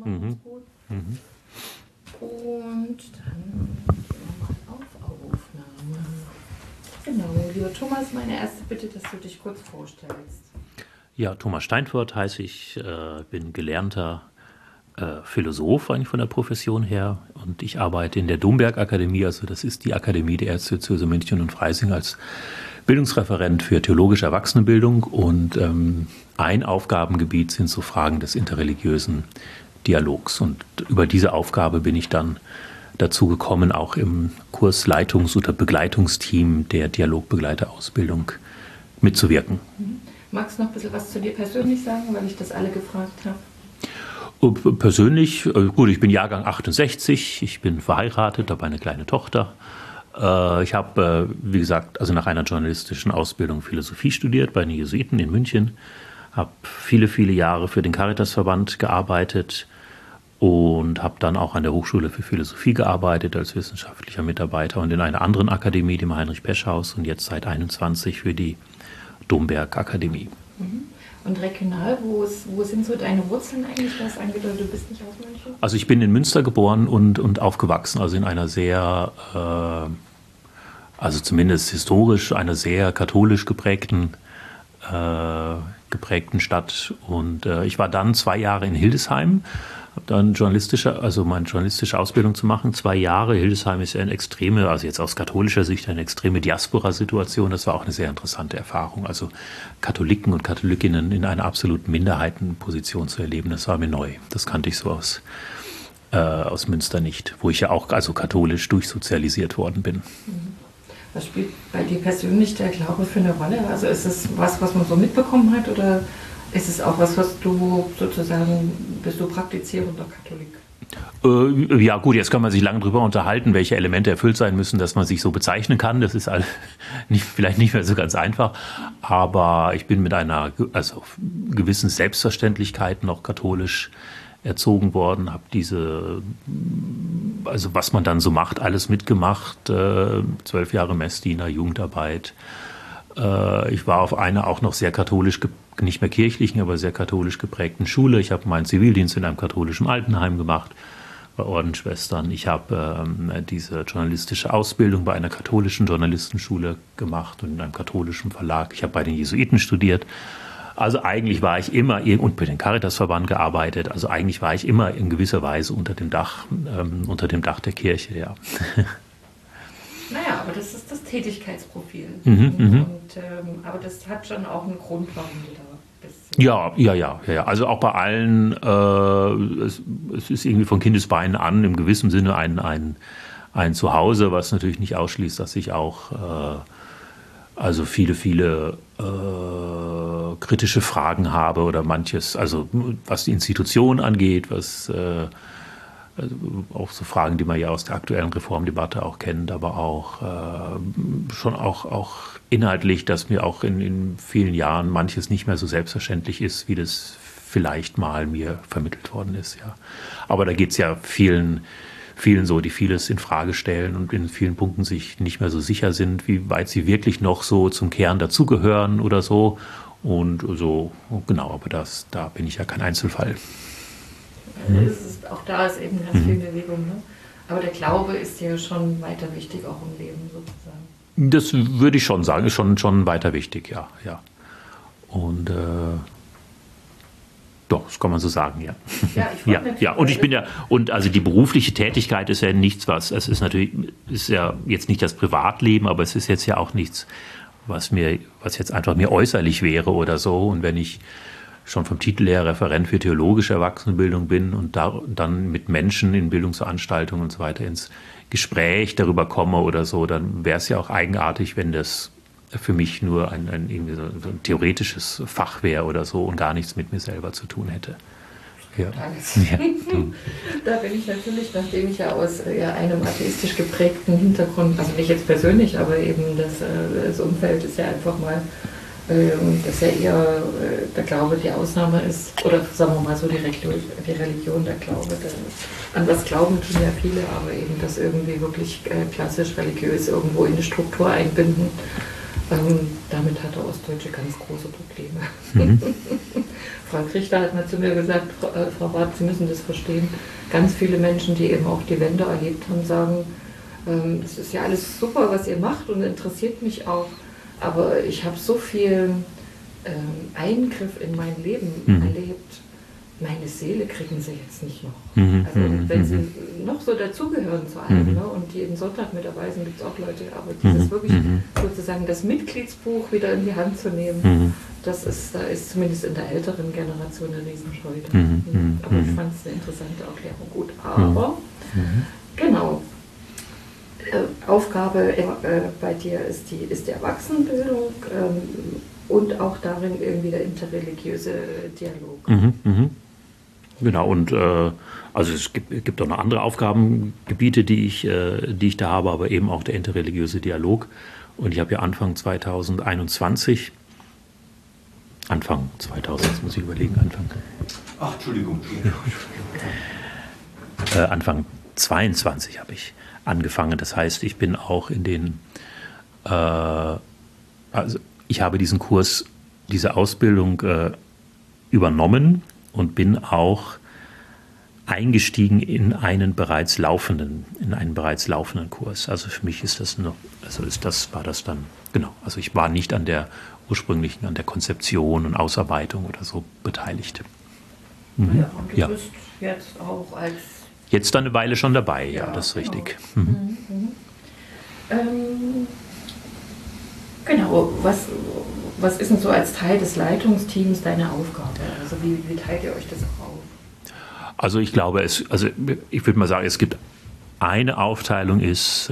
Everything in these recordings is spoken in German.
mal ganz gut. Und dann gehen wir mal auf Aufnahme. Genau, lieber Thomas, meine erste Bitte, dass du dich kurz vorstellst. Ja, Thomas Steinfurt heiße ich, bin gelernter Philosoph eigentlich von der Profession her und ich arbeite in der Domberg-Akademie, also das ist die Akademie der Erzdiözese München und Freising als Bildungsreferent für theologische Erwachsenenbildung und ein Aufgabengebiet sind so Fragen des interreligiösen Dialogs und über diese Aufgabe bin ich dann dazu gekommen, auch im Kursleitungs- oder Begleitungsteam der Dialogbegleiterausbildung mitzuwirken. Magst du noch ein bisschen was zu dir persönlich sagen, weil ich das alle gefragt habe? Persönlich, gut, ich bin Jahrgang 68, ich bin verheiratet, habe eine kleine Tochter. Ich habe, wie gesagt, also nach einer journalistischen Ausbildung Philosophie studiert bei den Jesuiten in München, habe viele, viele Jahre für den Caritasverband gearbeitet und habe dann auch an der Hochschule für Philosophie gearbeitet als wissenschaftlicher Mitarbeiter und in einer anderen Akademie, dem Heinrich-Pesch-Haus, und jetzt seit 21 für die Domberg-Akademie. Und regional, wo sind so deine Wurzeln eigentlich? Du hast angedeutet, du bist nicht aus München? Also ich bin in Münster geboren und aufgewachsen, also in einer sehr, also zumindest historisch, einer sehr katholisch geprägten Stadt. Und ich war dann 2 Jahre in Hildesheim, habe dann meine journalistische Ausbildung zu machen. 2 Jahre. Hildesheim ist ja eine extreme, also jetzt aus katholischer Sicht eine extreme Diaspora-Situation. Das war auch eine sehr interessante Erfahrung. Also Katholiken und Katholikinnen in einer absoluten Minderheitenposition zu erleben, das war mir neu. Das kannte ich so aus Münster nicht, wo ich ja auch also katholisch durchsozialisiert worden bin. Was spielt bei dir persönlich der Glaube für eine Rolle? Also ist es was man so mitbekommen hat oder ist es auch was du sozusagen, bist du praktizierender Katholik? Ja gut, jetzt kann man sich lange darüber unterhalten, welche Elemente erfüllt sein müssen, dass man sich so bezeichnen kann. Das ist vielleicht nicht mehr so ganz einfach, aber ich bin mit einer gewissen Selbstverständlichkeit noch katholisch erzogen worden, habe also was man dann so macht, alles mitgemacht, 12 Jahre Messdiener, Jugendarbeit. Ich war auf einer auch noch sehr katholisch, nicht mehr kirchlichen, aber sehr katholisch geprägten Schule. Ich habe meinen Zivildienst in einem katholischen Altenheim gemacht, bei Ordensschwestern. Ich habe diese journalistische Ausbildung bei einer katholischen Journalistenschule gemacht und in einem katholischen Verlag. Ich habe bei den Jesuiten studiert. Also eigentlich war ich immer, und bei den Caritasverband gearbeitet, also eigentlich war ich immer in gewisser Weise unter dem Dach der Kirche, ja. Naja, aber das ist das Tätigkeitsprofil. Aber das hat schon auch einen Grund, warum du da bist. Ja. Also auch bei allen, es ist irgendwie von Kindesbeinen an im gewissen Sinne ein Zuhause, was natürlich nicht ausschließt, dass ich auch also viele kritische Fragen habe oder manches, also was die Institution angeht, was also auch so Fragen, die man ja aus der aktuellen Reformdebatte auch kennt, aber auch schon auch inhaltlich, dass mir auch in vielen Jahren manches nicht mehr so selbstverständlich ist, wie das vielleicht mal mir vermittelt worden ist. Ja. Aber da geht es ja vielen so, die vieles in Frage stellen und in vielen Punkten sich nicht mehr so sicher sind, wie weit sie wirklich noch so zum Kern dazugehören oder so. Und so, genau, aber da bin ich ja kein Einzelfall. Auch da ist eben ganz viel Bewegung. Ne? Aber der Glaube ist ja schon weiter wichtig, auch im Leben sozusagen. Das würde ich schon sagen, ist schon weiter wichtig, ja. Und doch, das kann man so sagen, ja. Ja. Und ich bin ja, und also die berufliche Tätigkeit ist ja nichts, ist ja jetzt nicht das Privatleben, aber es ist jetzt ja auch nichts, was jetzt einfach mir äußerlich wäre oder so. Und wenn ich schon vom Titel her Referent für theologische Erwachsenenbildung bin und dann mit Menschen in Bildungsveranstaltungen und so weiter ins Gespräch darüber komme oder so, dann wäre es ja auch eigenartig, wenn das für mich nur irgendwie so ein theoretisches Fach wäre oder so und gar nichts mit mir selber zu tun hätte. Ja. Da bin ich natürlich, nachdem ich ja aus einem atheistisch geprägten Hintergrund, also nicht jetzt persönlich, aber eben das Umfeld ist ja einfach mal, dass ja eher der Glaube die Ausnahme ist, oder sagen wir mal so die Religion, der Glaube. An was glauben tun ja viele, aber eben das irgendwie wirklich klassisch religiös irgendwo in eine Struktur einbinden. Damit hat der Ostdeutsche ganz große Probleme. Frank Richter hat mal zu mir gesagt, Frau Rath, Sie müssen das verstehen. Ganz viele Menschen, die eben auch die Wende erlebt haben, sagen, es ist ja alles super, was ihr macht und interessiert mich auch, aber ich habe so viel Eingriff in mein Leben erlebt. Meine Seele kriegen sie jetzt nicht noch. Also wenn sie noch so dazugehören zu allem, ne, und jeden Sonntag mit dabei sind, gibt es auch Leute, aber dieses wirklich sozusagen das Mitgliedsbuch wieder in die Hand zu nehmen, da ist zumindest in der älteren Generation eine Riesenscheu. Aber ich fand es eine interessante Erklärung. Gut, aber genau. Aufgabe bei dir ist die Erwachsenenbildung und auch darin irgendwie der interreligiöse Dialog. Genau, und also es gibt auch noch andere Aufgabengebiete, die ich da habe, aber eben auch der interreligiöse Dialog. Und ich habe ja Anfang 2000, jetzt muss ich überlegen, Anfang 22 habe ich angefangen. Das heißt, ich bin auch in den, also ich habe diesen Kurs, diese Ausbildung übernommen und bin auch eingestiegen in einen bereits laufenden Kurs. Also für mich ist das noch, war das dann, genau. Also ich war nicht an der Konzeption und Ausarbeitung oder so beteiligt. Ja, und du bist jetzt auch als... Jetzt dann eine Weile schon dabei, ja, das ist richtig. Genau, was ist denn so als Teil des Leitungsteams deine Aufgabe? Also wie teilt ihr euch das auch auf? Also ich glaube, ich würde mal sagen, es gibt eine Aufteilung dass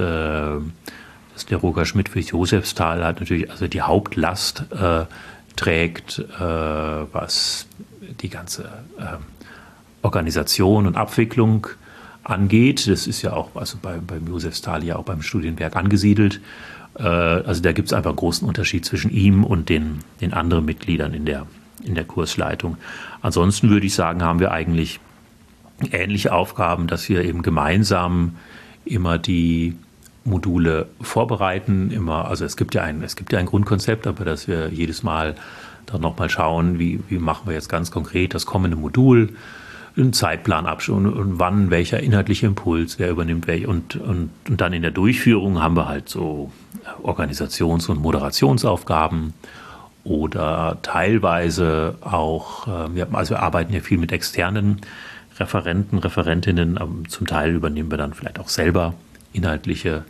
der Roger Schmidt für Josefsthal hat natürlich also die Hauptlast trägt, was die ganze Organisation und Abwicklung angeht. Das ist ja auch also beim Josefsthal ja auch beim Studienwerk angesiedelt. Also da gibt es einfach einen großen Unterschied zwischen ihm und den anderen Mitgliedern in der Kursleitung. Ansonsten würde ich sagen, haben wir eigentlich ähnliche Aufgaben, dass wir eben gemeinsam immer die Module vorbereiten. Also es gibt ja ein Grundkonzept, aber dass wir jedes Mal dann nochmal schauen, wie machen wir jetzt ganz konkret das kommende Modul, einen Zeitplan abschauen und wann welcher inhaltliche Impuls, wer übernimmt welche. Und dann in der Durchführung haben wir halt so Organisations- und Moderationsaufgaben oder teilweise auch, wir arbeiten ja viel mit externen Referenten, Referentinnen, zum Teil übernehmen wir dann vielleicht auch selber inhaltliche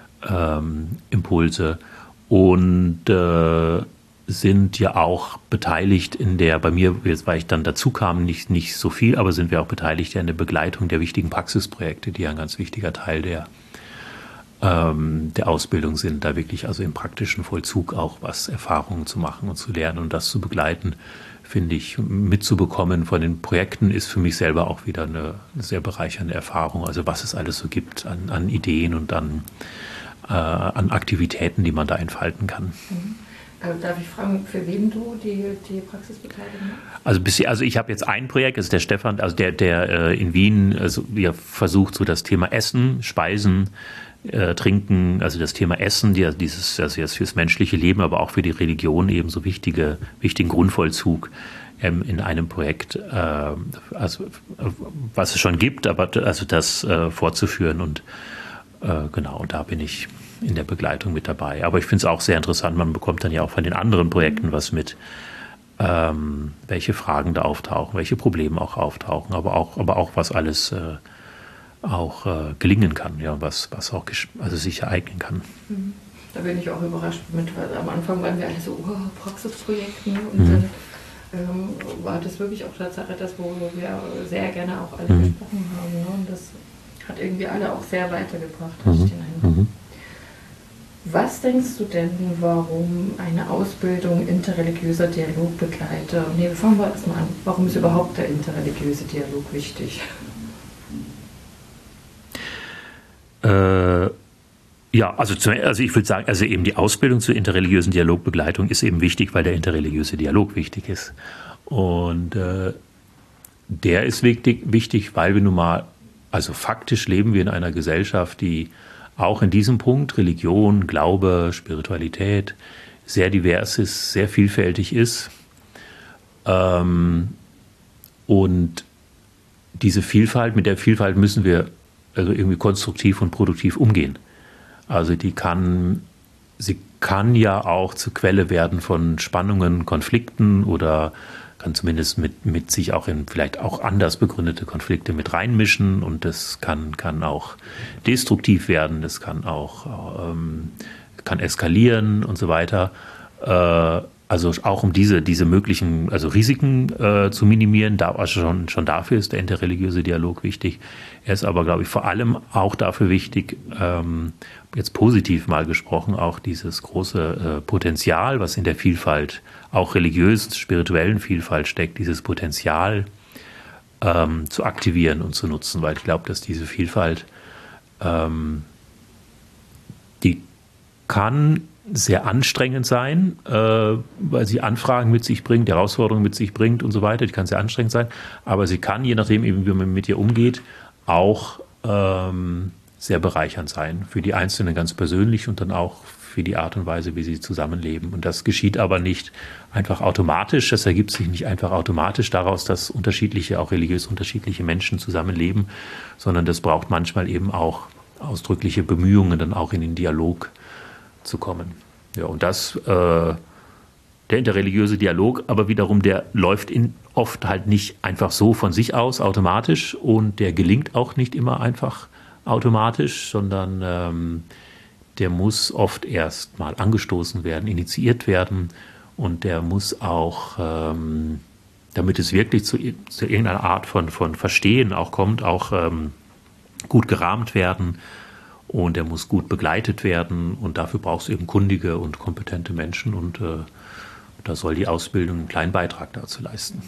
Impulse und sind ja auch beteiligt bei mir, jetzt weil ich dann dazu kam, nicht so viel, aber sind wir auch beteiligt in der Begleitung der wichtigen Praxisprojekte, die ja ein ganz wichtiger Teil der Ausbildung sind, da wirklich also im praktischen Vollzug auch Erfahrungen zu machen und zu lernen und das zu begleiten, finde ich, mitzubekommen von den Projekten ist für mich selber auch wieder eine sehr bereichernde Erfahrung, also was es alles so gibt an Ideen und an Aktivitäten, die man da entfalten kann. Darf ich fragen, für wen du die Praxisbeteiligung machst? Also ich habe jetzt ein Projekt, das ist der Stefan, also der in Wien versucht, so das Thema Essen, Speisen, Trinken, also das Thema Essen, also jetzt fürs menschliche Leben, aber auch für die Religion eben so wichtigen Grundvollzug in einem Projekt, also was es schon gibt, aber also das fortzuführen und genau, und da bin ich in der Begleitung mit dabei. Aber ich finde es auch sehr interessant, man bekommt dann ja auch von den anderen Projekten was mit, welche Fragen da auftauchen, welche Probleme auch auftauchen, aber auch was alles gelingen kann, ja, was auch sich ereignen kann. Da bin ich auch überrascht mit, weil am Anfang waren wir alle so, Praxisprojekte und dann war das wirklich auch Tatsache, wo wir sehr gerne auch alle gesprochen haben. Ne? Und das hat irgendwie alle auch sehr weitergebracht, hatte ich den Eindruck. Was denkst du denn, warum eine Ausbildung interreligiöser Dialogbegleiter? Fangen wir erstmal an. Warum ist überhaupt der interreligiöse Dialog wichtig? Ja, also ich würde sagen, also eben die Ausbildung zur interreligiösen Dialogbegleitung ist eben wichtig, weil der interreligiöse Dialog wichtig ist. Und der ist wichtig, weil wir nun mal, also faktisch leben wir in einer Gesellschaft, die auch in diesem Punkt Religion, Glaube, Spiritualität sehr divers ist, sehr vielfältig ist. Und diese Vielfalt, mit der Vielfalt müssen wir also irgendwie konstruktiv und produktiv umgehen. Also sie kann ja auch zur Quelle werden von Spannungen, Konflikten oder kann zumindest mit sich auch in vielleicht auch anders begründete Konflikte mit reinmischen, und das kann auch destruktiv werden, das kann auch kann eskalieren und so weiter. Also auch um diese möglichen Risiken zu minimieren, schon dafür ist der interreligiöse Dialog wichtig. Er ist aber, glaube ich, vor allem auch dafür wichtig, jetzt positiv mal gesprochen, auch dieses große Potenzial, was in der Vielfalt, auch religiös, spirituellen Vielfalt steckt, dieses Potenzial zu aktivieren und zu nutzen, weil ich glaube, dass diese Vielfalt, die kann sehr anstrengend sein, weil sie Anfragen mit sich bringt, Herausforderungen mit sich bringt und so weiter. Die kann sehr anstrengend sein, aber sie kann, je nachdem, eben, wie man mit ihr umgeht, auch sehr bereichernd sein. Für die Einzelnen ganz persönlich und dann auch für die Art und Weise, wie sie zusammenleben. Und das geschieht aber nicht einfach automatisch. Das ergibt sich nicht einfach automatisch daraus, dass auch religiös unterschiedliche Menschen zusammenleben, sondern das braucht manchmal eben auch ausdrückliche Bemühungen, dann auch in den Dialog zu kommen. Ja, und der interreligiöse Dialog, aber wiederum, der läuft oft halt nicht einfach so von sich aus automatisch, und der gelingt auch nicht immer einfach automatisch, sondern der muss oft erst mal angestoßen werden, initiiert werden, und der muss auch, damit es wirklich zu irgendeiner Art von Verstehen auch kommt, auch gut gerahmt werden. Und er muss gut begleitet werden, und dafür braucht es eben kundige und kompetente Menschen, und da soll die Ausbildung einen kleinen Beitrag dazu leisten.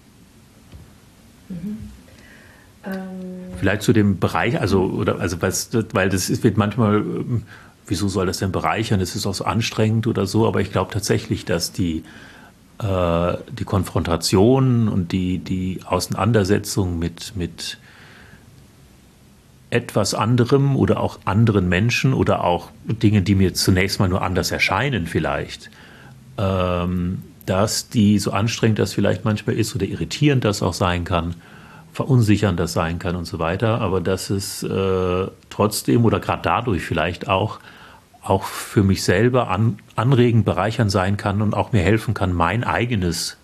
Vielleicht zu dem Bereich, weil das wird manchmal, wieso soll das denn bereichern? Es ist auch so anstrengend oder so, aber ich glaube tatsächlich, dass die Konfrontation und die Auseinandersetzung mit etwas anderem oder auch anderen Menschen oder auch Dinge, die mir zunächst mal nur anders erscheinen vielleicht, dass die so anstrengend das vielleicht manchmal ist oder irritierend das auch sein kann, verunsichernd das sein kann und so weiter, aber dass es trotzdem oder gerade dadurch vielleicht auch für mich selber anregend, bereichernd sein kann und auch mir helfen kann, mein eigenes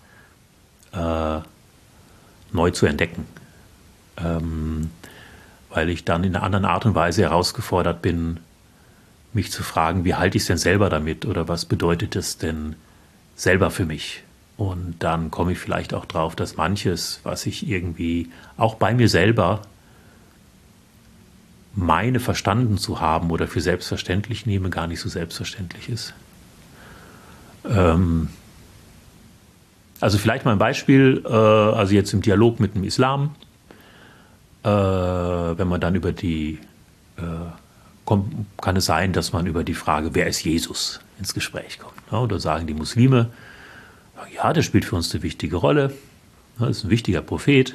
neu zu entdecken. Weil ich dann in einer anderen Art und Weise herausgefordert bin, mich zu fragen, wie halte ich es denn selber damit oder was bedeutet es denn selber für mich? Und dann komme ich vielleicht auch drauf, dass manches, was ich irgendwie auch bei mir selber meine verstanden zu haben oder für selbstverständlich nehme, gar nicht so selbstverständlich ist. Also vielleicht mal ein Beispiel, also jetzt im Dialog mit dem Islam, wenn man dann kann es sein, dass man über die Frage, wer ist Jesus, ins Gespräch kommt. Oder sagen die Muslime, ja, der spielt für uns eine wichtige Rolle, das ist ein wichtiger Prophet.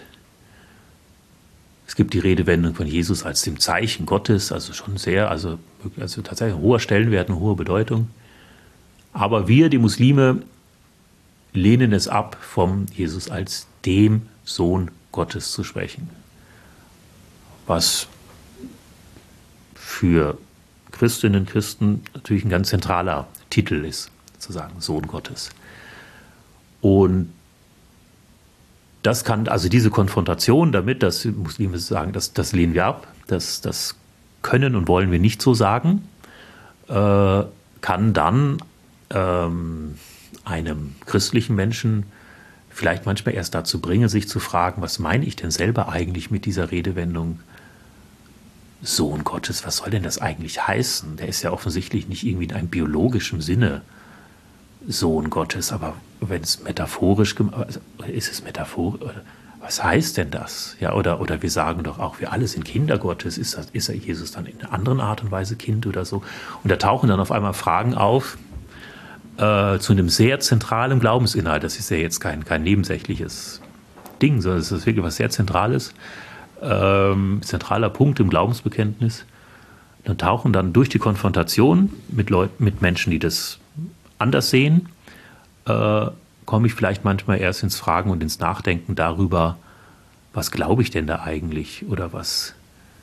Es gibt die Redewendung von Jesus als dem Zeichen Gottes, also schon sehr, also tatsächlich ein hoher Stellenwert, eine hohe Bedeutung. Aber wir, die Muslime, lehnen es ab, vom Jesus als dem Sohn Gottes zu sprechen. Was für Christinnen und Christen natürlich ein ganz zentraler Titel ist, sozusagen Sohn Gottes. Und das kann, also diese Konfrontation damit, dass Muslime sagen, das lehnen wir ab, das können und wollen wir nicht so sagen, kann dann einem christlichen Menschen vielleicht manchmal erst dazu bringen, sich zu fragen, was meine ich denn selber eigentlich mit dieser Redewendung Sohn Gottes, was soll denn das eigentlich heißen? Der ist ja offensichtlich nicht irgendwie in einem biologischen Sinne Sohn Gottes, aber wenn es metaphorisch ist, es metaphorisch, was heißt denn das? Ja, oder wir sagen doch auch, wir alle sind Kinder Gottes, ist er Jesus dann in einer anderen Art und Weise Kind oder so? Und da tauchen dann auf einmal Fragen auf zu einem sehr zentralen Glaubensinhalt. Das ist ja jetzt kein nebensächliches Ding, sondern es ist wirklich was sehr Zentrales. Zentraler Punkt im Glaubensbekenntnis. Dann tauchen dann durch die Konfrontation mit Menschen, die das anders sehen, komme ich vielleicht manchmal erst ins Fragen und ins Nachdenken darüber, was glaube ich denn da eigentlich oder was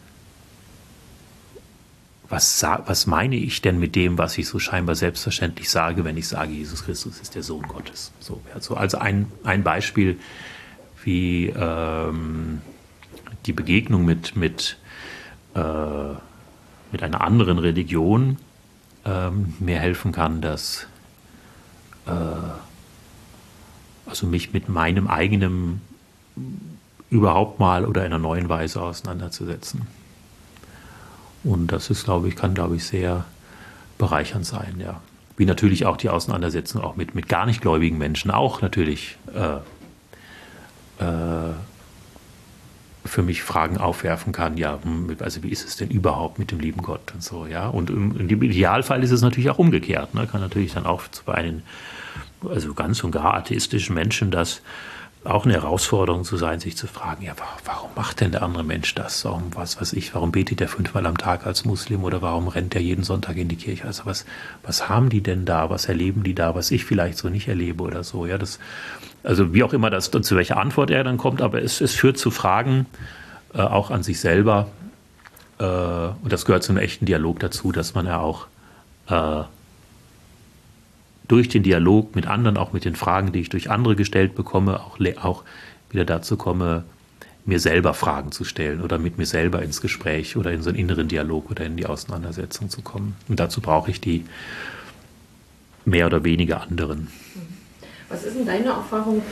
meine ich denn mit dem, was ich so scheinbar selbstverständlich sage, wenn ich sage, Jesus Christus ist der Sohn Gottes. So, also ein Beispiel, wie die Begegnung mit einer anderen Religion mir helfen kann, dass also mich mit meinem eigenen überhaupt mal oder in einer neuen Weise auseinanderzusetzen. Und das ist, kann, glaube ich, sehr bereichernd sein, ja. Wie natürlich auch die Auseinandersetzung auch mit gar nicht gläubigen Menschen auch natürlich für mich Fragen aufwerfen kann, ja, also wie ist es denn überhaupt mit dem lieben Gott und so, ja. Und im Idealfall ist es natürlich auch umgekehrt, ne? Kann natürlich dann auch bei einem, also ganz und gar atheistischen Menschen das auch eine Herausforderung zu sein, sich zu fragen, ja, warum macht denn der andere Mensch das? Warum betet der 5-mal am Tag als Muslim oder warum rennt der jeden Sonntag in die Kirche? Also was haben die denn da? Was erleben die da, was ich vielleicht so nicht erlebe oder so? Ja, also wie auch immer zu welcher Antwort er dann kommt, aber es führt zu Fragen, auch an sich selber. Und das gehört zu einem echten Dialog dazu, dass man ja auch durch den Dialog mit anderen, auch mit den Fragen, die ich durch andere gestellt bekomme, auch wieder dazu komme, mir selber Fragen zu stellen oder mit mir selber ins Gespräch oder in so einen inneren Dialog oder in die Auseinandersetzung zu kommen. Und dazu brauche ich die mehr oder weniger anderen. Was ist denn deine Erfahrung,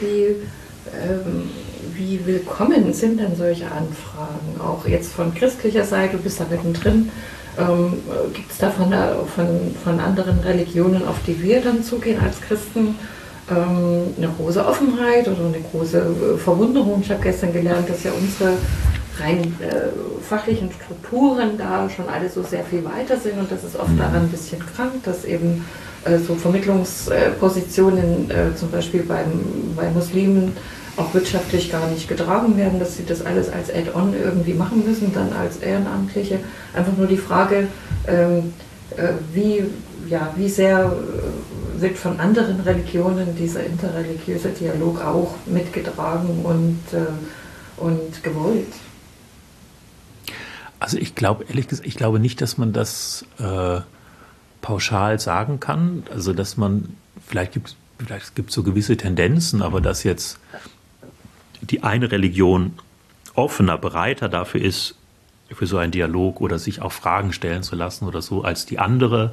wie willkommen sind denn solche Anfragen? Auch jetzt von christlicher Seite, du bist da mittendrin. Gibt es da von anderen Religionen, auf die wir dann zugehen als Christen, eine große Offenheit oder eine große Verwunderung? Ich habe gestern gelernt, dass ja unsere rein fachlichen Strukturen da schon alle so sehr viel weiter sind und das ist oft daran ein bisschen krank, dass eben so Vermittlungspositionen zum Beispiel bei Muslimen auch wirtschaftlich gar nicht getragen werden, dass sie das alles als Add-on irgendwie machen müssen, dann als Ehrenamtliche. Einfach nur die Frage, wie sehr wird von anderen Religionen dieser interreligiöse Dialog auch mitgetragen und gewollt? Also ich glaube, ehrlich gesagt, ich glaube nicht, dass man das pauschal sagen kann. Also dass man, vielleicht gibt es so gewisse Tendenzen, aber dass jetzt die eine Religion offener, bereiter dafür ist, für so einen Dialog oder sich auch Fragen stellen zu lassen oder so, als die andere,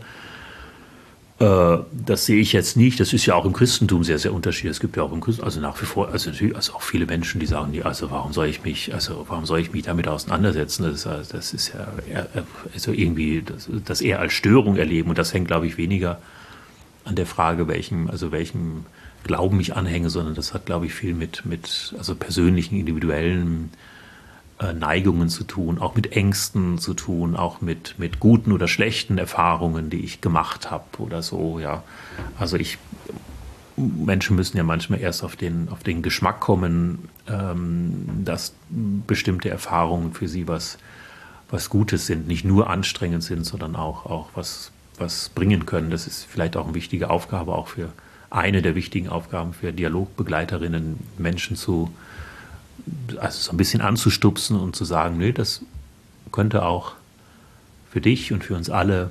das sehe ich jetzt nicht. Das ist ja auch im Christentum sehr, sehr unterschiedlich. Es gibt ja auch im Christentum, also nach wie vor, also auch viele Menschen, die sagen, also warum soll ich mich damit auseinandersetzen? Das ist ja also irgendwie das eher als Störung erleben. Und das hängt, glaube ich, weniger an der Frage, welchem Glauben ich anhänge, sondern das hat, glaube ich, viel mit also persönlichen, individuellen Neigungen zu tun, auch mit Ängsten zu tun, auch mit guten oder schlechten Erfahrungen, die ich gemacht habe oder so, ja. Also Menschen müssen ja manchmal erst auf den Geschmack kommen, dass bestimmte Erfahrungen für sie was Gutes sind, nicht nur anstrengend sind, sondern auch was bringen können. Das ist vielleicht auch eine wichtige Aufgabe, auch für eine der wichtigen Aufgaben für Dialogbegleiterinnen, Menschen so ein bisschen anzustupsen und zu sagen, nee, das könnte auch für dich und für uns alle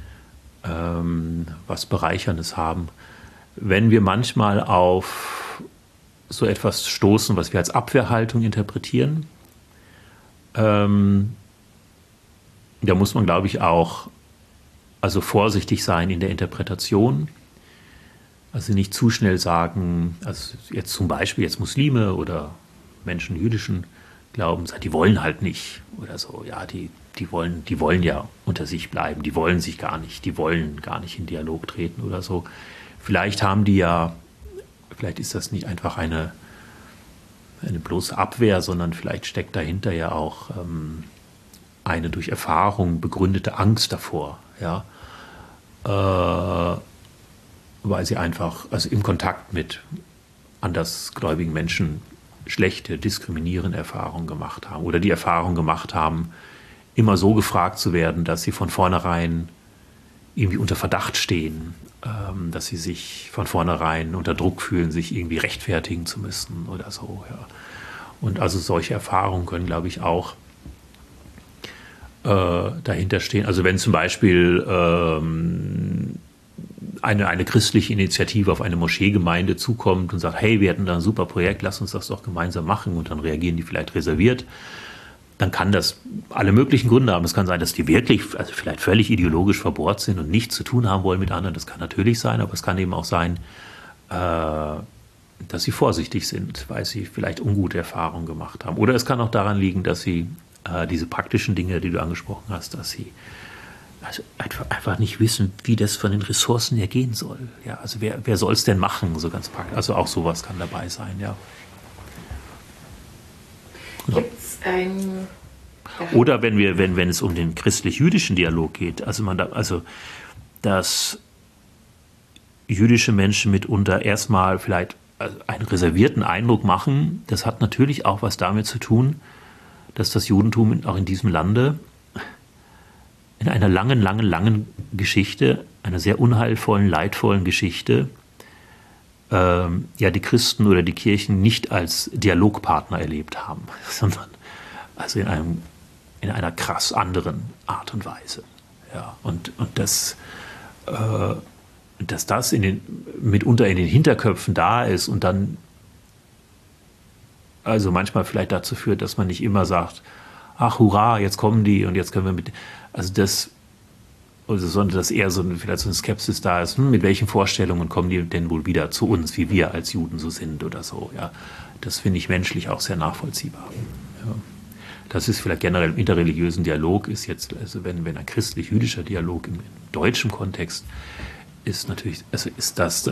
was Bereicherndes haben. Wenn wir manchmal auf so etwas stoßen, was wir als Abwehrhaltung interpretieren, da muss man, glaube ich, auch also vorsichtig sein in der Interpretation. Also nicht zu schnell sagen, also jetzt zum Beispiel jetzt Muslime oder Menschen jüdischen Glaubens, die wollen halt nicht oder so, ja, die wollen ja unter sich bleiben, die wollen gar nicht in Dialog treten oder so. Vielleicht ist das nicht einfach eine bloße Abwehr, sondern vielleicht steckt dahinter ja auch eine durch Erfahrung begründete Angst davor, ja, weil sie einfach, also im Kontakt mit andersgläubigen Menschen schlechte, diskriminierende Erfahrungen gemacht haben oder die Erfahrung gemacht haben, immer so gefragt zu werden, dass sie von vornherein irgendwie unter Verdacht stehen, dass sie sich von vornherein unter Druck fühlen, sich irgendwie rechtfertigen zu müssen oder so, ja. Und also solche Erfahrungen können, glaube ich, auch dahinter stehen. Also wenn zum Beispiel eine christliche Initiative auf eine Moscheegemeinde zukommt und sagt, hey, wir hätten da ein super Projekt, lass uns das doch gemeinsam machen, und dann reagieren die vielleicht reserviert, dann kann das alle möglichen Gründe haben. Es kann sein, dass die wirklich, also vielleicht völlig ideologisch verbohrt sind und nichts zu tun haben wollen mit anderen. Das kann natürlich sein, aber es kann eben auch sein, dass sie vorsichtig sind, weil sie vielleicht ungute Erfahrungen gemacht haben. Oder es kann auch daran liegen, dass sie diese praktischen Dinge, die du angesprochen hast, dass sie also einfach nicht wissen, wie das von den Ressourcen her gehen soll. Ja, also wer soll es denn machen, so ganz praktisch. Also auch sowas kann dabei sein, ja. Genau. Gibt's ein Oder wenn es um den christlich-jüdischen Dialog geht, also dass jüdische Menschen mitunter erstmal vielleicht einen reservierten Eindruck machen, das hat natürlich auch was damit zu tun, dass das Judentum auch in diesem Lande in einer langen Geschichte, einer sehr unheilvollen, leidvollen Geschichte, die Christen oder die Kirchen nicht als Dialogpartner erlebt haben, sondern also in einer krass anderen Art und Weise. Ja, und dass das mitunter in den Hinterköpfen da ist und dann also manchmal vielleicht dazu führt, dass man nicht immer sagt, ach hurra, jetzt kommen die und jetzt können wir mit, sondern dass eher vielleicht so eine Skepsis da ist, mit welchen Vorstellungen kommen die denn wohl wieder zu uns, wie wir als Juden so sind oder so. Ja, das finde ich menschlich auch sehr nachvollziehbar. Ja. Das ist vielleicht generell im interreligiösen Dialog, ist jetzt, also wenn ein christlich-jüdischer Dialog im deutschen Kontext ist natürlich, also ist das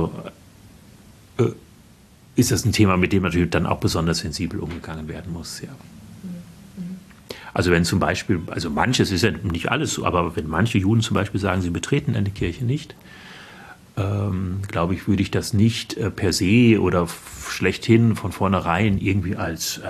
ein Thema, mit dem natürlich dann auch besonders sensibel umgegangen werden muss, ja. Also wenn zum Beispiel, also manches ist ja nicht alles so, aber wenn manche Juden zum Beispiel sagen, sie betreten eine Kirche nicht, glaube ich, würde ich das nicht per se oder schlechthin von vornherein irgendwie als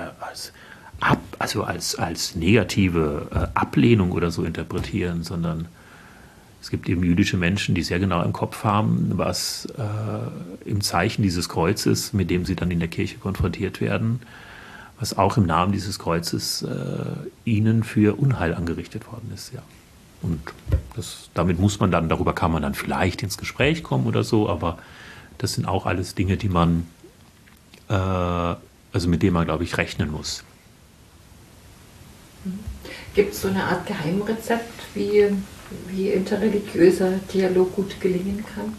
negative Ablehnung oder so interpretieren, sondern es gibt eben jüdische Menschen, die sehr genau im Kopf haben, was im Zeichen dieses Kreuzes, mit dem sie dann in der Kirche konfrontiert werden, was auch im Namen dieses Kreuzes ihnen für Unheil angerichtet worden ist. Ja. Und darüber kann man dann vielleicht ins Gespräch kommen oder so, aber das sind auch alles Dinge, die man, mit denen man, glaube ich, rechnen muss. Gibt es so eine Art Geheimrezept, wie interreligiöser Dialog gut gelingen kann?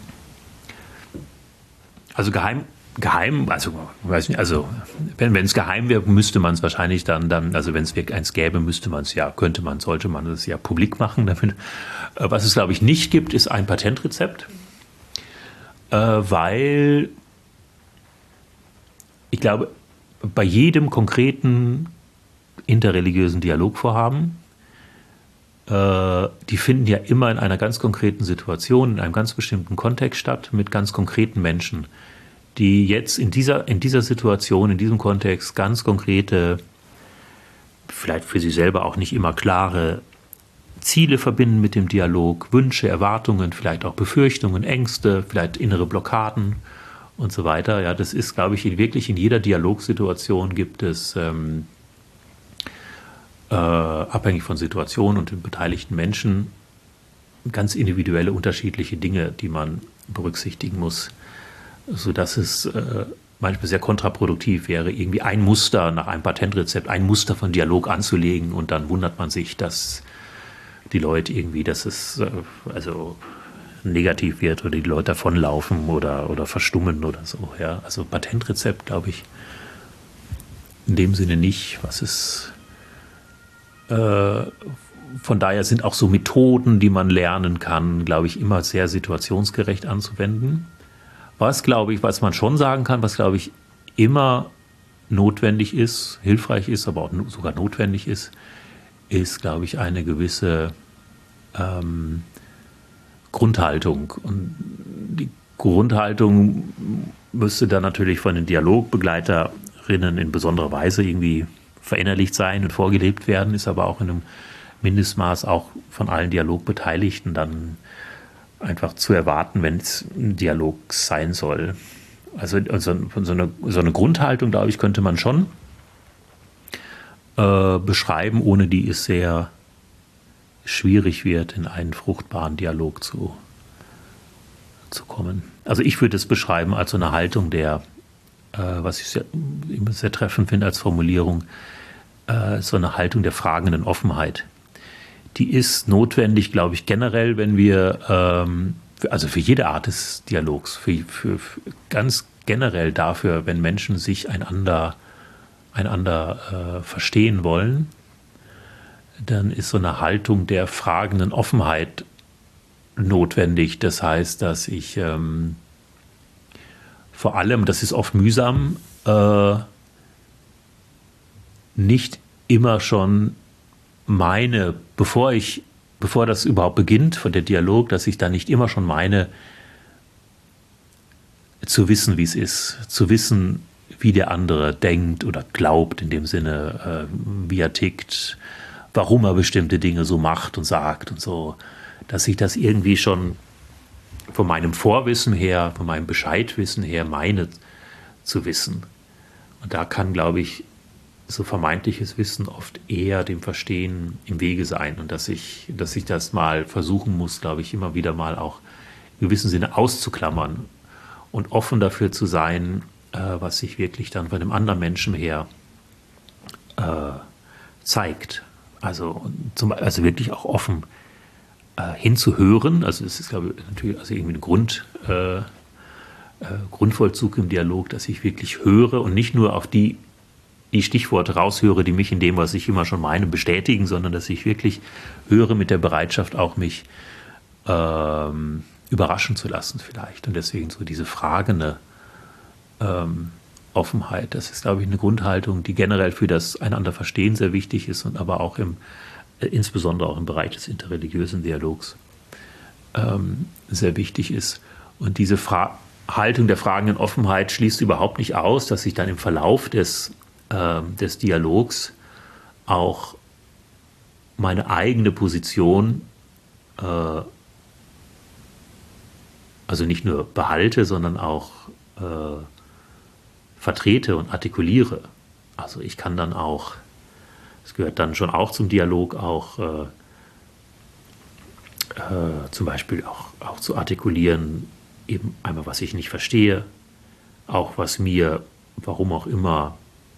Also weiß nicht, also wenn es geheim wäre, müsste man es wahrscheinlich dann, also wenn es wirklich eins gäbe, sollte man es ja publik machen damit. Was es, glaube ich, nicht gibt, ist ein Patentrezept, weil ich glaube, bei jedem konkreten interreligiösen Dialogvorhaben, die finden ja immer in einer ganz konkreten Situation, in einem ganz bestimmten Kontext statt, mit ganz konkreten Menschen, die jetzt in dieser Situation, in diesem Kontext ganz konkrete, vielleicht für sie selber auch nicht immer klare Ziele verbinden mit dem Dialog, Wünsche, Erwartungen, vielleicht auch Befürchtungen, Ängste, vielleicht innere Blockaden und so weiter. Ja, das ist, glaube ich, wirklich in jeder Dialogsituation gibt es abhängig von Situation und den beteiligten Menschen ganz individuelle, unterschiedliche Dinge, die man berücksichtigen muss, sodass es manchmal sehr kontraproduktiv wäre, irgendwie ein Muster nach einem Patentrezept, ein Muster von Dialog anzulegen und dann wundert man sich, dass die Leute irgendwie, dass es negativ wird oder die Leute davonlaufen oder verstummen oder so. Ja. Also Patentrezept, glaube ich, in dem Sinne nicht. Von daher sind auch so Methoden, die man lernen kann, glaube ich, immer sehr situationsgerecht anzuwenden. Was man schon sagen kann, was, glaube ich, immer notwendig ist, hilfreich ist, aber auch sogar notwendig ist, glaube ich, eine gewisse Grundhaltung. Und die Grundhaltung müsste dann natürlich von den Dialogbegleiterinnen in besonderer Weise irgendwie verinnerlicht sein und vorgelebt werden, ist aber auch in einem Mindestmaß auch von allen Dialogbeteiligten dann einfach zu erwarten, wenn es ein Dialog sein soll. Also so eine Grundhaltung, glaube ich, könnte man schon beschreiben, ohne die es sehr schwierig wird, in einen fruchtbaren Dialog zu kommen. Also ich würde es beschreiben als so eine Haltung was ich immer sehr treffend finde als Formulierung, so eine Haltung der fragenden Offenheit. Die ist notwendig, glaube ich, generell, wenn wir, also für jede Art des Dialogs, für ganz generell dafür, wenn Menschen sich einander verstehen wollen, dann ist so eine Haltung der fragenden Offenheit notwendig. Das heißt, dass ich vor allem, das ist oft mühsam, nicht immer schon meine, bevor das überhaupt beginnt, von der Dialog, dass ich da nicht immer schon meine, zu wissen, wie es ist, zu wissen, wie der andere denkt oder glaubt, in dem Sinne, wie er tickt, warum er bestimmte Dinge so macht und sagt und so, dass ich das irgendwie schon von meinem Vorwissen her, von meinem Bescheidwissen her meine zu wissen. Und da kann, glaube ich, so vermeintliches Wissen oft eher dem Verstehen im Wege sein und dass ich das mal versuchen muss, glaube ich, immer wieder mal auch in gewissem Sinne auszuklammern und offen dafür zu sein, was sich wirklich dann von dem anderen Menschen her zeigt. Also wirklich auch offen hinzuhören. Also es ist, glaube ich, natürlich also irgendwie ein Grundvollzug im Dialog, dass ich wirklich höre und nicht nur auf die Stichworte raushöre, die mich in dem, was ich immer schon meine, bestätigen, sondern dass ich wirklich höre mit der Bereitschaft, auch mich überraschen zu lassen vielleicht. Und deswegen so diese fragende Offenheit, das ist, glaube ich, eine Grundhaltung, die generell für das einander Verstehen sehr wichtig ist und aber auch insbesondere auch im Bereich des interreligiösen Dialogs sehr wichtig ist. Und diese Haltung der fragenden Offenheit schließt überhaupt nicht aus, dass sich dann im Verlauf des Dialogs auch meine eigene Position also nicht nur behalte, sondern auch vertrete und artikuliere. Also ich kann dann auch, es gehört dann schon auch zum Dialog, auch zum Beispiel auch zu artikulieren, eben einmal, was ich nicht verstehe, auch was mir, warum auch immer,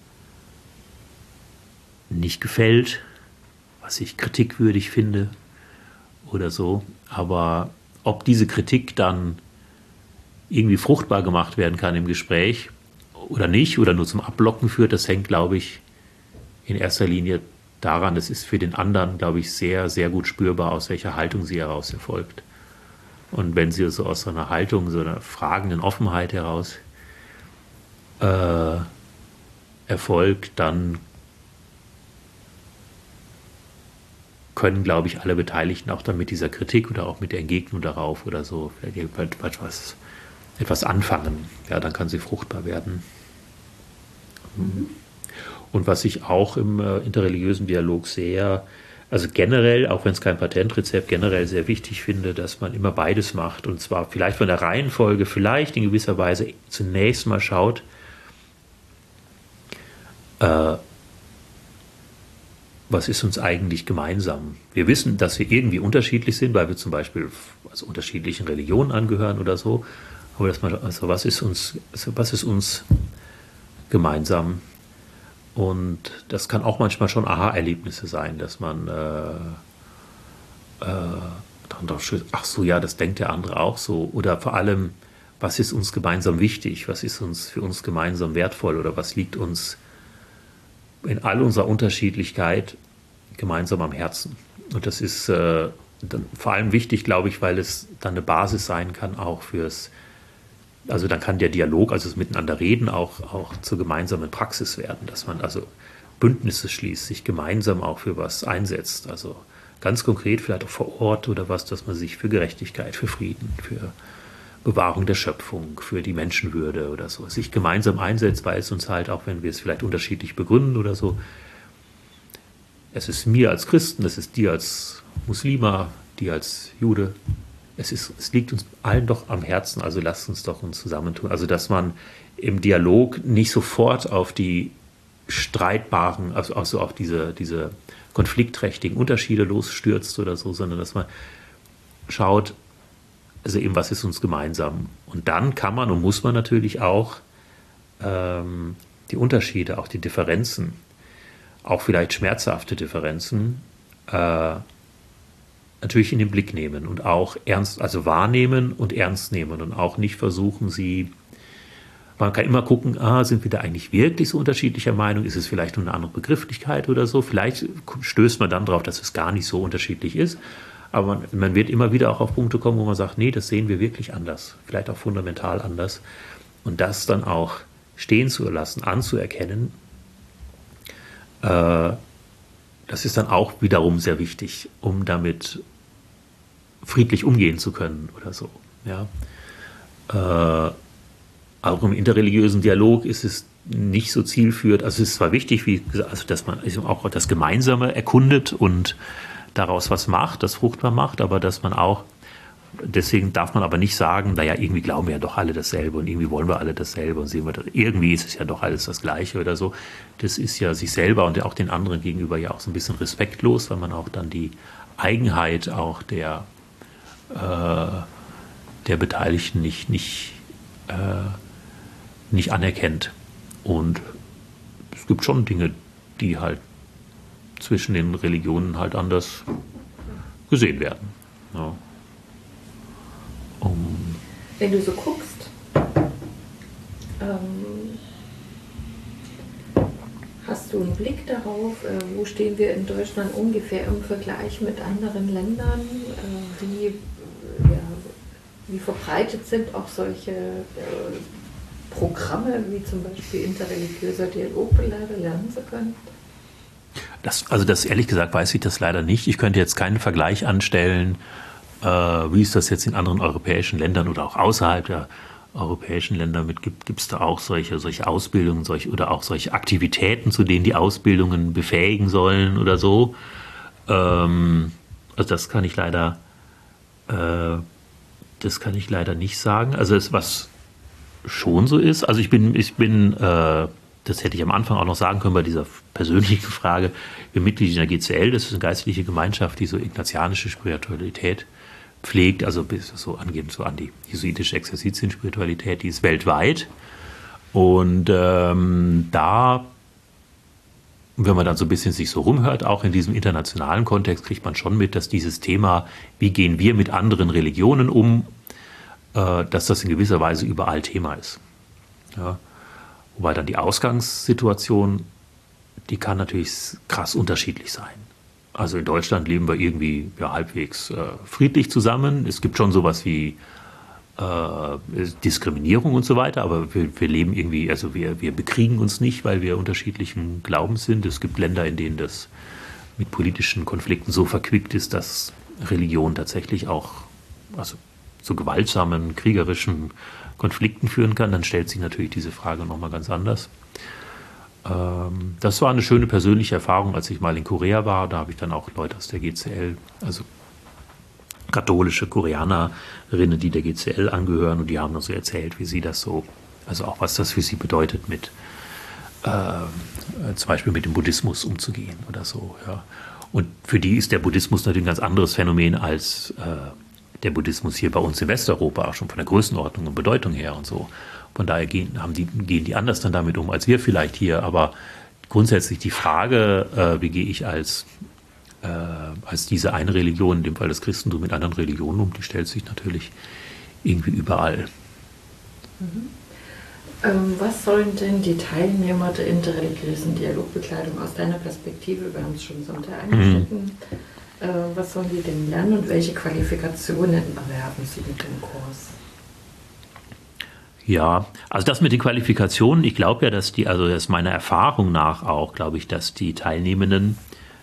nicht gefällt, was ich kritikwürdig finde oder so. Aber ob diese Kritik dann irgendwie fruchtbar gemacht werden kann im Gespräch oder nicht oder nur zum Abblocken führt, das hängt, glaube ich, in erster Linie daran, das ist für den anderen, glaube ich, sehr, sehr gut spürbar, aus welcher Haltung sie heraus erfolgt. Und wenn sie so aus so einer Haltung, so einer fragenden Offenheit heraus erfolgt, dann können, glaube ich, alle Beteiligten auch dann mit dieser Kritik oder auch mit der Entgegnung darauf oder so vielleicht etwas anfangen. Ja, dann kann sie fruchtbar werden. Und was ich auch im interreligiösen Dialog also generell, auch wenn es kein Patentrezept, generell sehr wichtig finde, dass man immer beides macht. Und zwar vielleicht von der Reihenfolge, vielleicht in gewisser Weise zunächst mal schaut, was ist uns eigentlich gemeinsam? Wir wissen, dass wir irgendwie unterschiedlich sind, weil wir zum Beispiel unterschiedlichen Religionen angehören oder so. Aber was ist uns gemeinsam? Und das kann auch manchmal schon Aha-Erlebnisse sein, dass man dann doch schön, ach so, ja, das denkt der andere auch so. Oder vor allem, was ist uns gemeinsam wichtig? Was ist uns für uns gemeinsam wertvoll? Oder was liegt uns in all unserer Unterschiedlichkeit gemeinsam am Herzen? Und das ist dann vor allem wichtig, glaube ich, weil es dann eine Basis sein kann auch also dann kann der Dialog, also das Miteinander reden, auch zur gemeinsamen Praxis werden, dass man also Bündnisse schließt, sich gemeinsam auch für was einsetzt. Also ganz konkret vielleicht auch vor Ort oder was, dass man sich für Gerechtigkeit, für Frieden, für Bewahrung der Schöpfung, für die Menschenwürde oder so, sich gemeinsam einsetzt, weil es uns halt, auch wenn wir es vielleicht unterschiedlich begründen oder so, es ist mir als Christen, es ist dir als Muslima, dir als Jude, es liegt uns allen doch am Herzen, also lasst uns doch uns zusammentun. Also dass man im Dialog nicht sofort auf die streitbaren, also auf diese konfliktträchtigen Unterschiede losstürzt oder so, sondern dass man schaut, also eben, was ist uns gemeinsam? Und dann kann man und muss man natürlich auch die Unterschiede, auch die Differenzen, auch vielleicht schmerzhafte Differenzen, natürlich in den Blick nehmen und auch also wahrnehmen und ernst nehmen und auch nicht versuchen, man kann immer gucken, sind wir da eigentlich wirklich so unterschiedlicher Meinung? Ist es vielleicht nur eine andere Begrifflichkeit oder so? Vielleicht stößt man dann darauf, dass es gar nicht so unterschiedlich ist. Aber man wird immer wieder auch auf Punkte kommen, wo man sagt, nee, das sehen wir wirklich anders. Vielleicht auch fundamental anders. Und das dann auch stehen zu lassen, anzuerkennen, das ist dann auch wiederum sehr wichtig, um damit friedlich umgehen zu können oder so. Ja. Auch im interreligiösen Dialog ist es nicht so zielführend. Also es ist zwar wichtig, wie gesagt, also dass man auch das Gemeinsame erkundet und daraus was macht, das fruchtbar macht, aber dass man auch, deswegen darf man aber nicht sagen, naja, irgendwie glauben wir ja doch alle dasselbe und irgendwie wollen wir alle dasselbe und sehen wir das, irgendwie ist es ja doch alles das Gleiche oder so. Das ist ja sich selber und auch den anderen gegenüber ja auch so ein bisschen respektlos, weil man auch dann die Eigenheit auch der Beteiligten nicht anerkennt. Und es gibt schon Dinge, die halt zwischen den Religionen halt anders gesehen werden. Ja. Wenn du so guckst, hast du einen Blick darauf, wo stehen wir in Deutschland ungefähr im Vergleich mit anderen Ländern? Wie verbreitet sind auch solche Programme, wie zum Beispiel interreligiöser Dialog, lernen zu können? Das ehrlich gesagt weiß ich das leider nicht. Ich könnte jetzt keinen Vergleich anstellen, wie es das jetzt in anderen europäischen Ländern oder auch außerhalb der europäischen Länder gibt es da auch solche Ausbildungen oder auch solche Aktivitäten, zu denen die Ausbildungen befähigen sollen oder so. Also das kann ich leider nicht sagen. Also was schon so ist, also ich bin das hätte ich am Anfang auch noch sagen können bei dieser persönlichen Frage, ich bin Mitglied in der GCL, das ist eine geistliche Gemeinschaft, die so ignatianische Spiritualität pflegt, also bis so angehend so an die jesuitische Exerzitienspiritualität, die ist weltweit. Und da, wenn man dann so ein bisschen sich so rumhört, auch in diesem internationalen Kontext, kriegt man schon mit, dass dieses Thema, wie gehen wir mit anderen Religionen um, dass das in gewisser Weise überall Thema ist. Ja. Wobei dann die Ausgangssituation, die kann natürlich krass unterschiedlich sein. Also in Deutschland leben wir irgendwie halbwegs friedlich zusammen. Es gibt schon sowas wie Diskriminierung und so weiter, aber wir leben irgendwie, also wir bekriegen uns nicht, weil wir unterschiedlichen Glaubens sind. Es gibt Länder, in denen das mit politischen Konflikten so verquickt ist, dass Religion tatsächlich auch zu gewaltsamen, kriegerischen Konflikten führen kann. Dann stellt sich natürlich diese Frage nochmal ganz anders. Das war eine schöne persönliche Erfahrung, als ich mal in Korea war. Da habe ich dann auch Leute aus der GCL, also katholische Koreanerinnen, die der GCL angehören, und die haben dann so erzählt, wie sie das so, also auch was das für sie bedeutet, mit zum Beispiel mit dem Buddhismus umzugehen oder so. Ja. Und für die ist der Buddhismus natürlich ein ganz anderes Phänomen als der Buddhismus hier bei uns in Westeuropa, auch schon von der Größenordnung und Bedeutung her und so. Von daher gehen die anders dann damit um als wir vielleicht hier. Aber grundsätzlich die Frage, wie gehe ich als diese eine Religion, in dem Fall das Christentum, mit anderen Religionen um, die stellt sich natürlich irgendwie überall. Was sollen denn die Teilnehmer der interreligiösen Dialogbekleidung aus deiner Perspektive, wir haben es schon so unter eingeschnitten, was sollen die denn lernen und welche Qualifikationen erwerben sie mit dem Kurs? Ja, also das mit den Qualifikationen, ich glaube ja, dass das meiner Erfahrung nach auch, glaube ich, dass die Teilnehmenden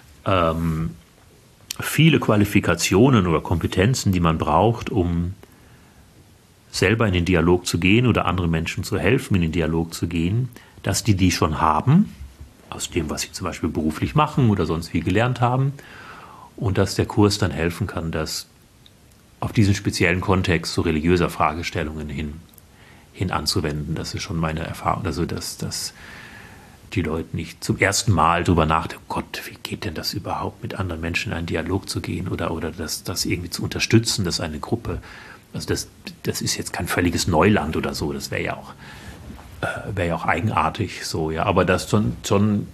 viele Qualifikationen oder Kompetenzen, die man braucht, um selber in den Dialog zu gehen oder anderen Menschen zu helfen, in den Dialog zu gehen, dass die schon haben, aus dem, was sie zum Beispiel beruflich machen oder sonst wie gelernt haben, und dass der Kurs dann helfen kann, das auf diesen speziellen Kontext zu religiöser Fragestellungen hin anzuwenden. Das ist schon meine Erfahrung. Also dass die Leute nicht zum ersten Mal drüber nachdenken, oh Gott, wie geht denn das überhaupt, mit anderen Menschen in einen Dialog zu gehen oder das irgendwie zu unterstützen, dass eine Gruppe, also das ist jetzt kein völliges Neuland oder so, das wäre ja auch eigenartig so, ja, aber das schon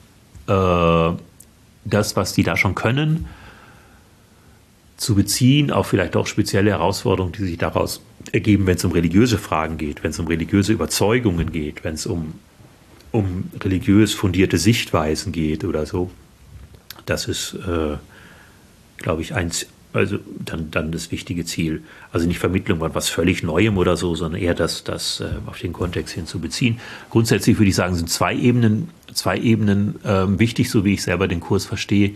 das, was die da schon können, zu beziehen auf vielleicht auch spezielle Herausforderungen, die sich daraus ergeben, wenn es um religiöse Fragen geht, wenn es um religiöse Überzeugungen geht, wenn es um religiös fundierte Sichtweisen geht oder so. Das ist, glaube ich, dann das wichtige Ziel. Also nicht Vermittlung von was völlig Neuem oder so, sondern eher das auf den Kontext hin zu beziehen. Grundsätzlich würde ich sagen, sind zwei Ebenen wichtig, so wie ich selber den Kurs verstehe.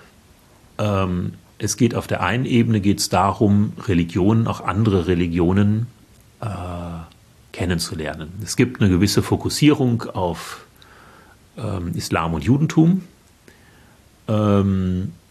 Es geht auf der einen Ebene darum, Religionen, auch andere Religionen kennenzulernen. Es gibt eine gewisse Fokussierung auf Islam und Judentum. Ein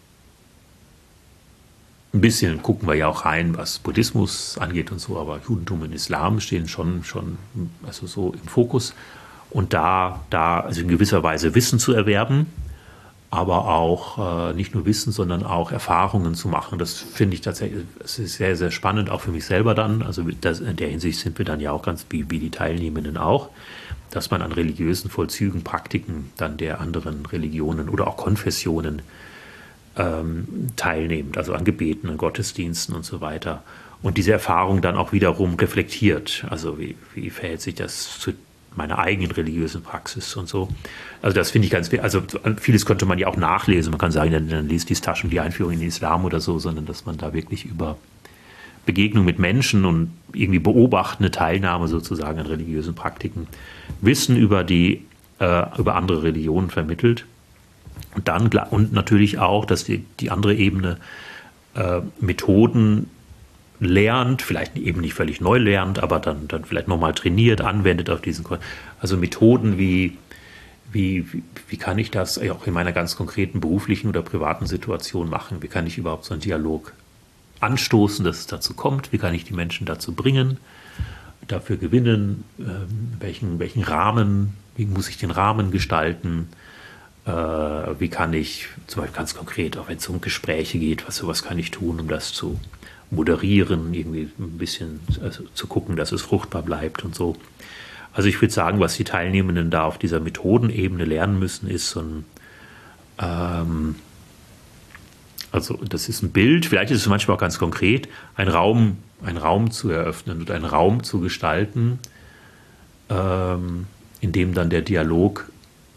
bisschen gucken wir ja auch rein, was Buddhismus angeht und so, aber Judentum und Islam stehen schon also so im Fokus. Und da also in gewisser Weise Wissen zu erwerben, aber auch nicht nur Wissen, sondern auch Erfahrungen zu machen. Das finde ich tatsächlich, es ist sehr, sehr spannend, auch für mich selber dann. Also in der Hinsicht sind wir dann ja auch ganz wie die Teilnehmenden auch, dass man an religiösen Vollzügen, Praktiken dann der anderen Religionen oder auch Konfessionen teilnimmt, also an Gebeten, an Gottesdiensten und so weiter. Und diese Erfahrung dann auch wiederum reflektiert. Also wie verhält sich das zu meiner eigenen religiösen Praxis und so. Also das finde ich ganz, also vieles könnte man ja auch nachlesen. Man kann sagen, dann liest die Taschen die Einführung in den Islam oder so, sondern dass man da wirklich über Begegnung mit Menschen und irgendwie beobachtende Teilnahme sozusagen an religiösen Praktiken Wissen über andere Religionen vermittelt. Und natürlich auch, dass die andere Ebene Methoden lernt, vielleicht eben nicht völlig neu lernt, aber dann vielleicht nochmal trainiert, anwendet auf diesen, also Methoden wie kann ich das auch in meiner ganz konkreten beruflichen oder privaten Situation machen? Wie kann ich überhaupt so einen Dialog anstoßen, dass es dazu kommt? Wie kann ich die Menschen dazu bringen, dafür gewinnen? Welchen Rahmen, wie muss ich den Rahmen gestalten? Wie kann ich, zum Beispiel ganz konkret, auch wenn es um Gespräche geht, was kann ich tun, um das zu moderieren, irgendwie ein bisschen zu gucken, dass es fruchtbar bleibt und so. Also ich würde sagen, was die Teilnehmenden da auf dieser Methodenebene lernen müssen, ist so ein, also das ist ein Bild, vielleicht ist es manchmal auch ganz konkret, einen Raum zu eröffnen und einen Raum zu gestalten, in dem dann der Dialog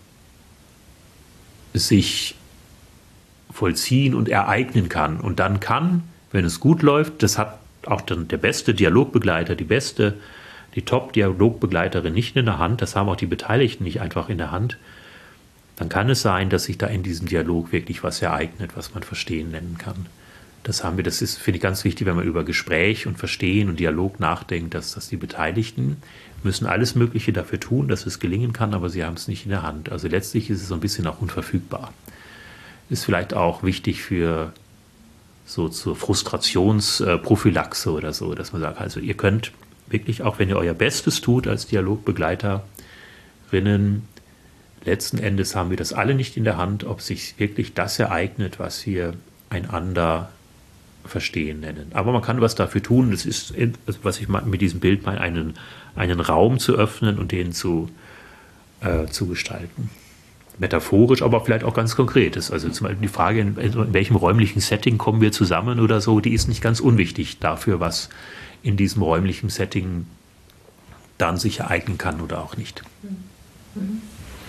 sich vollziehen und ereignen kann. Und dann kann, wenn es gut läuft, das hat auch dann der beste Dialogbegleiter, die Top-Dialogbegleiterin nicht in der Hand, das haben auch die Beteiligten nicht einfach in der Hand, dann kann es sein, dass sich da in diesem Dialog wirklich was ereignet, was man Verstehen nennen kann. Das ist, finde ich, ganz wichtig, wenn man über Gespräch und Verstehen und Dialog nachdenkt, dass die Beteiligten müssen alles Mögliche dafür tun, dass es gelingen kann, aber sie haben es nicht in der Hand. Also letztlich ist es so ein bisschen auch unverfügbar. Ist vielleicht auch wichtig für so zur Frustrationsprophylaxe oder so, dass man sagt, also ihr könnt wirklich, auch wenn ihr euer Bestes tut als Dialogbegleiterinnen, letzten Endes haben wir das alle nicht in der Hand, ob sich wirklich das ereignet, was wir einander Verstehen nennen. Aber man kann was dafür tun, das ist, was ich mit diesem Bild meine, einen Raum zu öffnen und den zu gestalten. Metaphorisch, aber vielleicht auch ganz konkret. Also zum Beispiel die Frage, in welchem räumlichen Setting kommen wir zusammen oder so, die ist nicht ganz unwichtig dafür, was in diesem räumlichen Setting dann sich ereignen kann oder auch nicht. Mhm.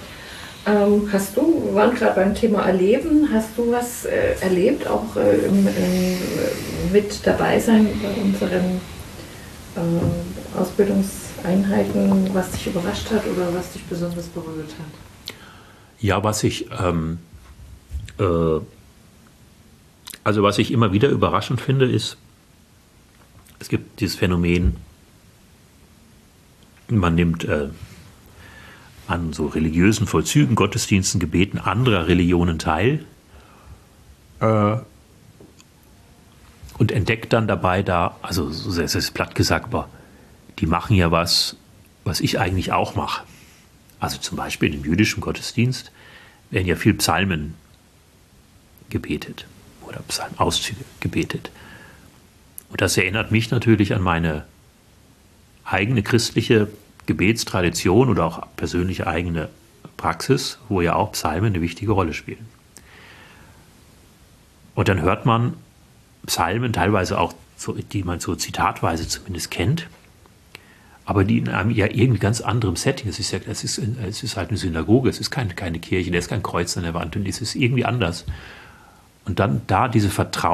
Wir waren gerade beim Thema Erleben, hast du was erlebt, auch mit dabei sein bei unseren Ausbildungseinheiten, was dich überrascht hat oder was dich besonders berührt hat? Ja, was ich immer wieder überraschend finde, ist, es gibt dieses Phänomen, man nimmt an so religiösen Vollzügen, Gottesdiensten, Gebeten anderer Religionen teil und entdeckt dann dabei also es ist platt gesagt, aber die machen ja was ich eigentlich auch mache. Also zum Beispiel im jüdischen Gottesdienst werden ja viel Psalmen gebetet oder Psalmauszüge gebetet. Und das erinnert mich natürlich an meine eigene christliche Gebetstradition oder auch persönliche eigene Praxis, wo ja auch Psalmen eine wichtige Rolle spielen. Und dann hört man Psalmen, teilweise auch, so, die man so zitatweise zumindest kennt, aber die in einem ja irgendwie ganz anderem Setting. Es ist halt eine Synagoge, es ist keine Kirche, da ist kein Kreuz an der Wand und es ist irgendwie anders. Und dann da diese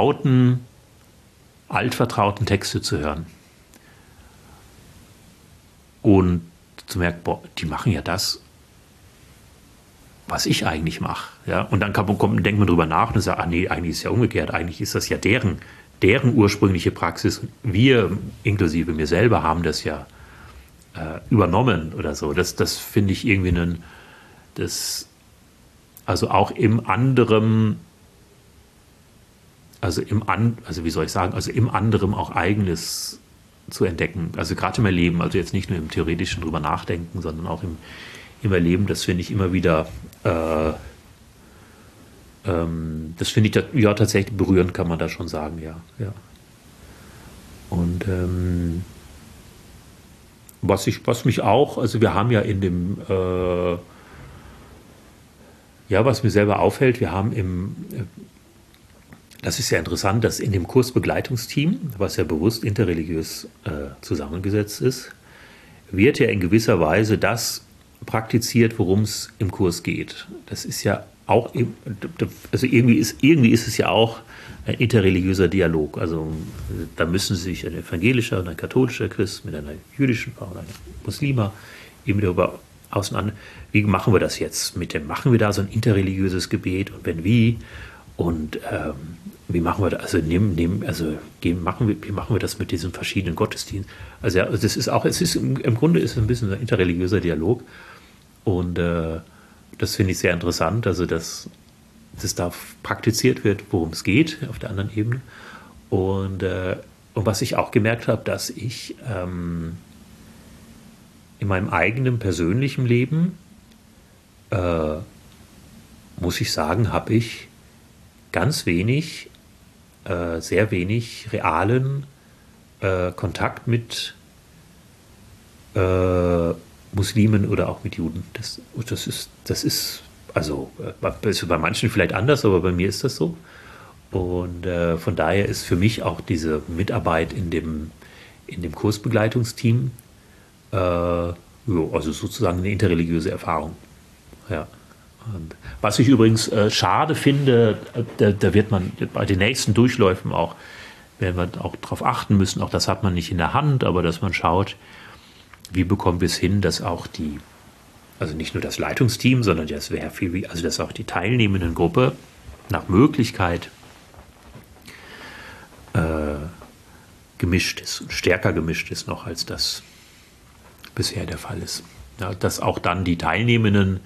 altvertrauten Texte zu hören und zu merken, boah, die machen ja das, was ich eigentlich mache. Ja? Und dann denkt man drüber nach und sagt, nee, eigentlich ist es ja umgekehrt, eigentlich ist das ja deren ursprüngliche Praxis. Wir, inklusive mir selber, haben das ja übernommen oder so. Das finde ich irgendwie also auch im anderen, wie soll ich sagen, also im anderen auch Eigenes zu entdecken. Also gerade im Erleben, also jetzt nicht nur im theoretischen drüber nachdenken, sondern auch im Erleben, das finde ich immer wieder, das finde ich ja tatsächlich berührend, kann man da schon sagen, ja. Und was mich auch, also wir haben ja in dem, was mir selber auffällt, wir haben das ist ja interessant, dass in dem Kursbegleitungsteam, was ja bewusst interreligiös zusammengesetzt ist, wird ja in gewisser Weise das praktiziert, worum es im Kurs geht. Das ist ja auch, also irgendwie ist es ja auch ein interreligiöser Dialog. Also da müssen sich ein evangelischer und ein katholischer Christ mit einer jüdischen Frau und einer Muslima eben darüber auseinander. Wie machen wir das jetzt? Machen wir da so ein interreligiöses Gebet und wenn wie? Und wie machen wir das? Also wie machen wir das mit diesen verschiedenen Gottesdiensten? Also das ist auch, im Grunde ist es ein bisschen ein interreligiöser Dialog. Und das finde ich sehr interessant, also dass da praktiziert wird, worum es geht, auf der anderen Ebene. Und was ich auch gemerkt habe, dass ich in meinem eigenen persönlichen Leben, muss ich sagen, habe ich ganz wenig, sehr wenig realen Kontakt mit Muslimen oder auch mit Juden. Das ist also bei manchen vielleicht anders, aber bei mir ist das so. Und von daher ist für mich auch diese Mitarbeit in dem Kursbegleitungsteam also sozusagen eine interreligiöse Erfahrung. Ja. Und was ich übrigens schade finde, da wird man bei den nächsten Durchläufen auch, werden wir auch darauf achten müssen, auch das hat man nicht in der Hand, aber dass man schaut, wie bekommen wir es hin, dass auch also nicht nur das Leitungsteam, sondern dass auch die teilnehmenden Gruppe nach Möglichkeit gemischt ist, stärker gemischt ist noch, als das bisher der Fall ist. Ja, dass auch dann die Teilnehmenden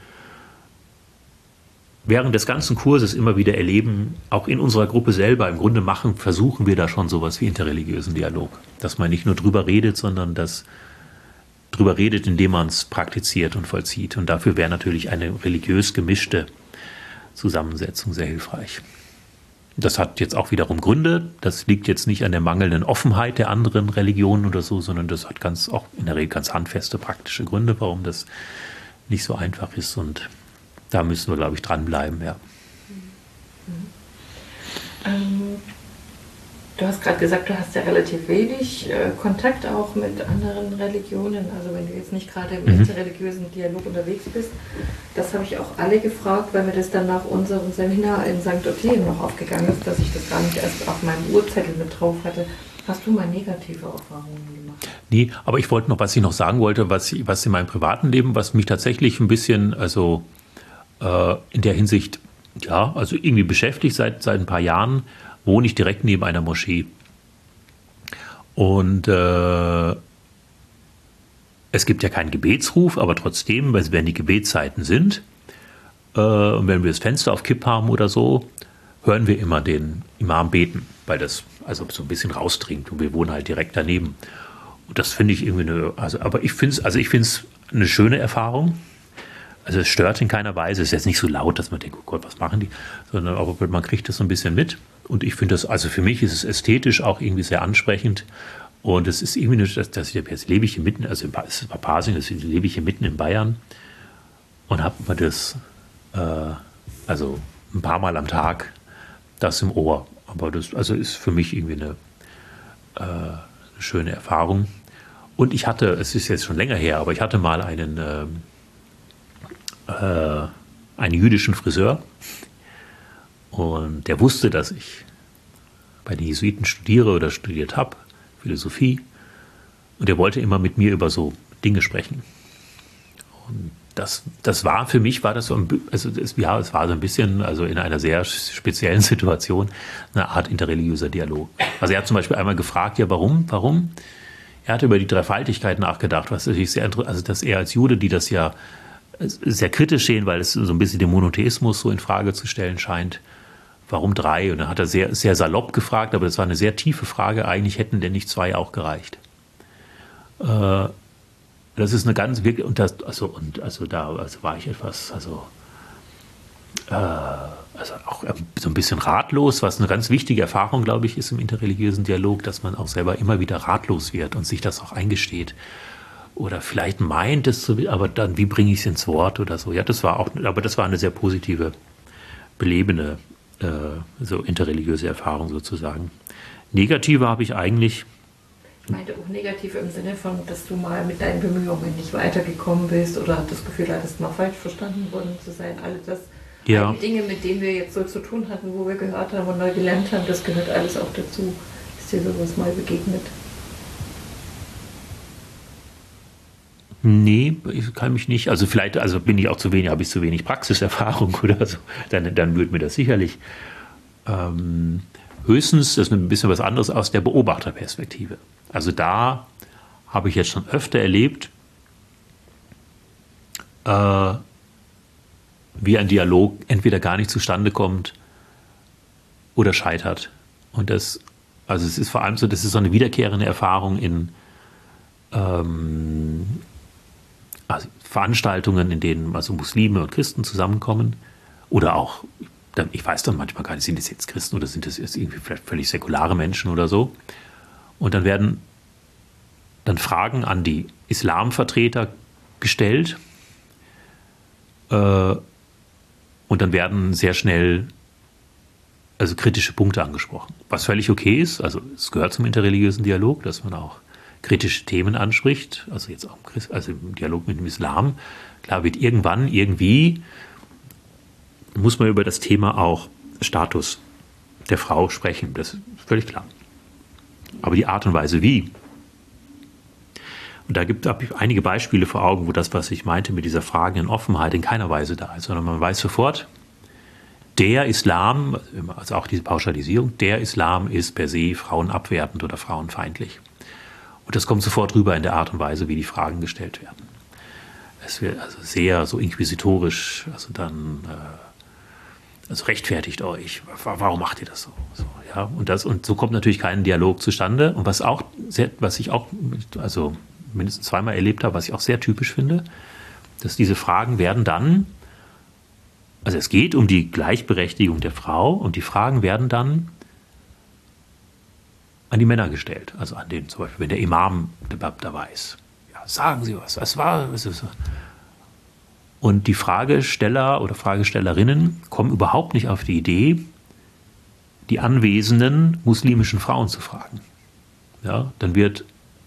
während des ganzen Kurses immer wieder erleben, auch in unserer Gruppe selber, im Grunde versuchen wir da schon sowas wie interreligiösen Dialog. Dass man nicht nur drüber redet, sondern drüber redet, indem man es praktiziert und vollzieht. Und dafür wäre natürlich eine religiös gemischte Zusammensetzung sehr hilfreich. Das hat jetzt auch wiederum Gründe. Das liegt jetzt nicht an der mangelnden Offenheit der anderen Religionen oder so, sondern das hat auch in der Regel ganz handfeste praktische Gründe, warum das nicht so einfach ist. Und da müssen wir, glaube ich, dranbleiben, ja. Du hast gerade gesagt, du hast ja relativ wenig Kontakt auch mit anderen Religionen. Also wenn du jetzt nicht gerade im interreligiösen Dialog unterwegs bist. Das habe ich auch alle gefragt, weil mir das dann nach unserem Seminar in St. Ottilien noch aufgegangen ist, dass ich das gar nicht erst auf meinem Urzettel mit drauf hatte. Hast du mal negative Erfahrungen gemacht? Nee, aber was ich noch sagen wollte, was in meinem privaten Leben, was mich tatsächlich ein bisschen, also in der Hinsicht, ja, also irgendwie beschäftigt seit ein paar Jahren, wohne ich direkt neben einer Moschee. Und es gibt ja keinen Gebetsruf, aber trotzdem, wenn die Gebetszeiten sind, und wenn wir das Fenster auf Kipp haben oder so, hören wir immer den Imam beten, weil das also so ein bisschen rausdringt und wir wohnen halt direkt daneben. Und das finde ich irgendwie aber ich finde es eine schöne Erfahrung. Also es stört in keiner Weise. Es ist jetzt nicht so laut, dass man denkt, oh Gott, was machen die? Sondern auch, man kriegt das so ein bisschen mit. Und ich finde das, also für mich ist es ästhetisch auch irgendwie sehr ansprechend. Und es ist irgendwie, jetzt lebe ich hier mitten, also es war Pasing, lebe ich hier mitten in Bayern und habe mir das, also ein paar Mal am Tag das im Ohr. Aber das also ist für mich irgendwie eine schöne Erfahrung. Und ich hatte, es ist jetzt schon länger her, aber ich hatte mal einen jüdischen Friseur und der wusste, dass ich bei den Jesuiten studiere oder studiert habe, Philosophie, und der wollte immer mit mir über so Dinge sprechen. Und das war für mich, war das so, es war so ein bisschen, also in einer sehr speziellen Situation, eine Art interreligiöser Dialog. Also er hat zum Beispiel einmal gefragt, ja warum? Er hat über die Dreifaltigkeit nachgedacht, was natürlich sehr interessant, also dass er als Jude, die das ja sehr kritisch sehen, weil es so ein bisschen den Monotheismus so in Frage zu stellen scheint. Warum 3? Und dann hat er sehr, sehr salopp gefragt, aber das war eine sehr tiefe Frage. Eigentlich hätten denn nicht 2 auch gereicht. Das ist eine ganz wirklich, und da war ich etwas, also auch so ein bisschen ratlos, was eine ganz wichtige Erfahrung, glaube ich, ist im interreligiösen Dialog, dass man auch selber immer wieder ratlos wird und sich das auch eingesteht. Oder vielleicht meint es so, aber dann, wie bringe ich es ins Wort oder so. Ja, das war eine sehr positive, belebende, so interreligiöse Erfahrung sozusagen. Negative habe ich eigentlich. Ich meinte auch negativ im Sinne von, dass du mal mit deinen Bemühungen nicht weitergekommen bist oder das Gefühl hattest, mal falsch verstanden worden zu sein. All das, all die Dinge, mit denen wir jetzt so zu tun hatten, wo wir gehört haben und neu gelernt haben, das gehört alles auch dazu. Ist dir sowas mal begegnet? Nee, ich kann mich nicht. Also vielleicht, bin ich auch zu wenig, habe ich zu wenig Praxiserfahrung oder so. Dann würde mir das sicherlich. Höchstens, das ist ein bisschen was anderes aus der Beobachterperspektive. Also da habe ich jetzt schon öfter erlebt, wie ein Dialog entweder gar nicht zustande kommt oder scheitert. Und es ist vor allem so, das ist so eine wiederkehrende Erfahrung in Veranstaltungen, in denen also Muslime und Christen zusammenkommen oder auch, ich weiß dann manchmal gar nicht, sind das jetzt Christen oder sind das jetzt irgendwie vielleicht völlig säkulare Menschen oder so. Und dann werden dann Fragen an die Islamvertreter gestellt und dann werden sehr schnell also kritische Punkte angesprochen, was völlig okay ist. Also es gehört zum interreligiösen Dialog, dass man auch kritische Themen anspricht, also jetzt auch im Dialog mit dem Islam. Klar wird irgendwie muss man über das Thema auch Status der Frau sprechen, das ist völlig klar. Aber die Art und Weise wie, und da habe ich einige Beispiele vor Augen, wo das, was ich meinte mit dieser fragenden Offenheit, in keiner Weise da ist, sondern man weiß sofort, der Islam, also auch diese Pauschalisierung, der Islam ist per se frauenabwertend oder frauenfeindlich. Und das kommt sofort rüber in der Art und Weise, wie die Fragen gestellt werden. Es wird also sehr so inquisitorisch, also rechtfertigt euch, warum macht ihr das so? Ja? Und so kommt natürlich kein Dialog zustande. Und was ich auch also mindestens zweimal erlebt habe, was ich auch sehr typisch finde, dass diese Fragen werden dann, also es geht um die Gleichberechtigung der Frau und die Fragen werden dann an die Männer gestellt. Also an den, zum Beispiel, wenn der Imam dabei ist. Ja, sagen Sie was war. Und die Fragesteller oder Fragestellerinnen kommen überhaupt nicht auf die Idee, die anwesenden muslimischen Frauen zu fragen. Ja, dann wird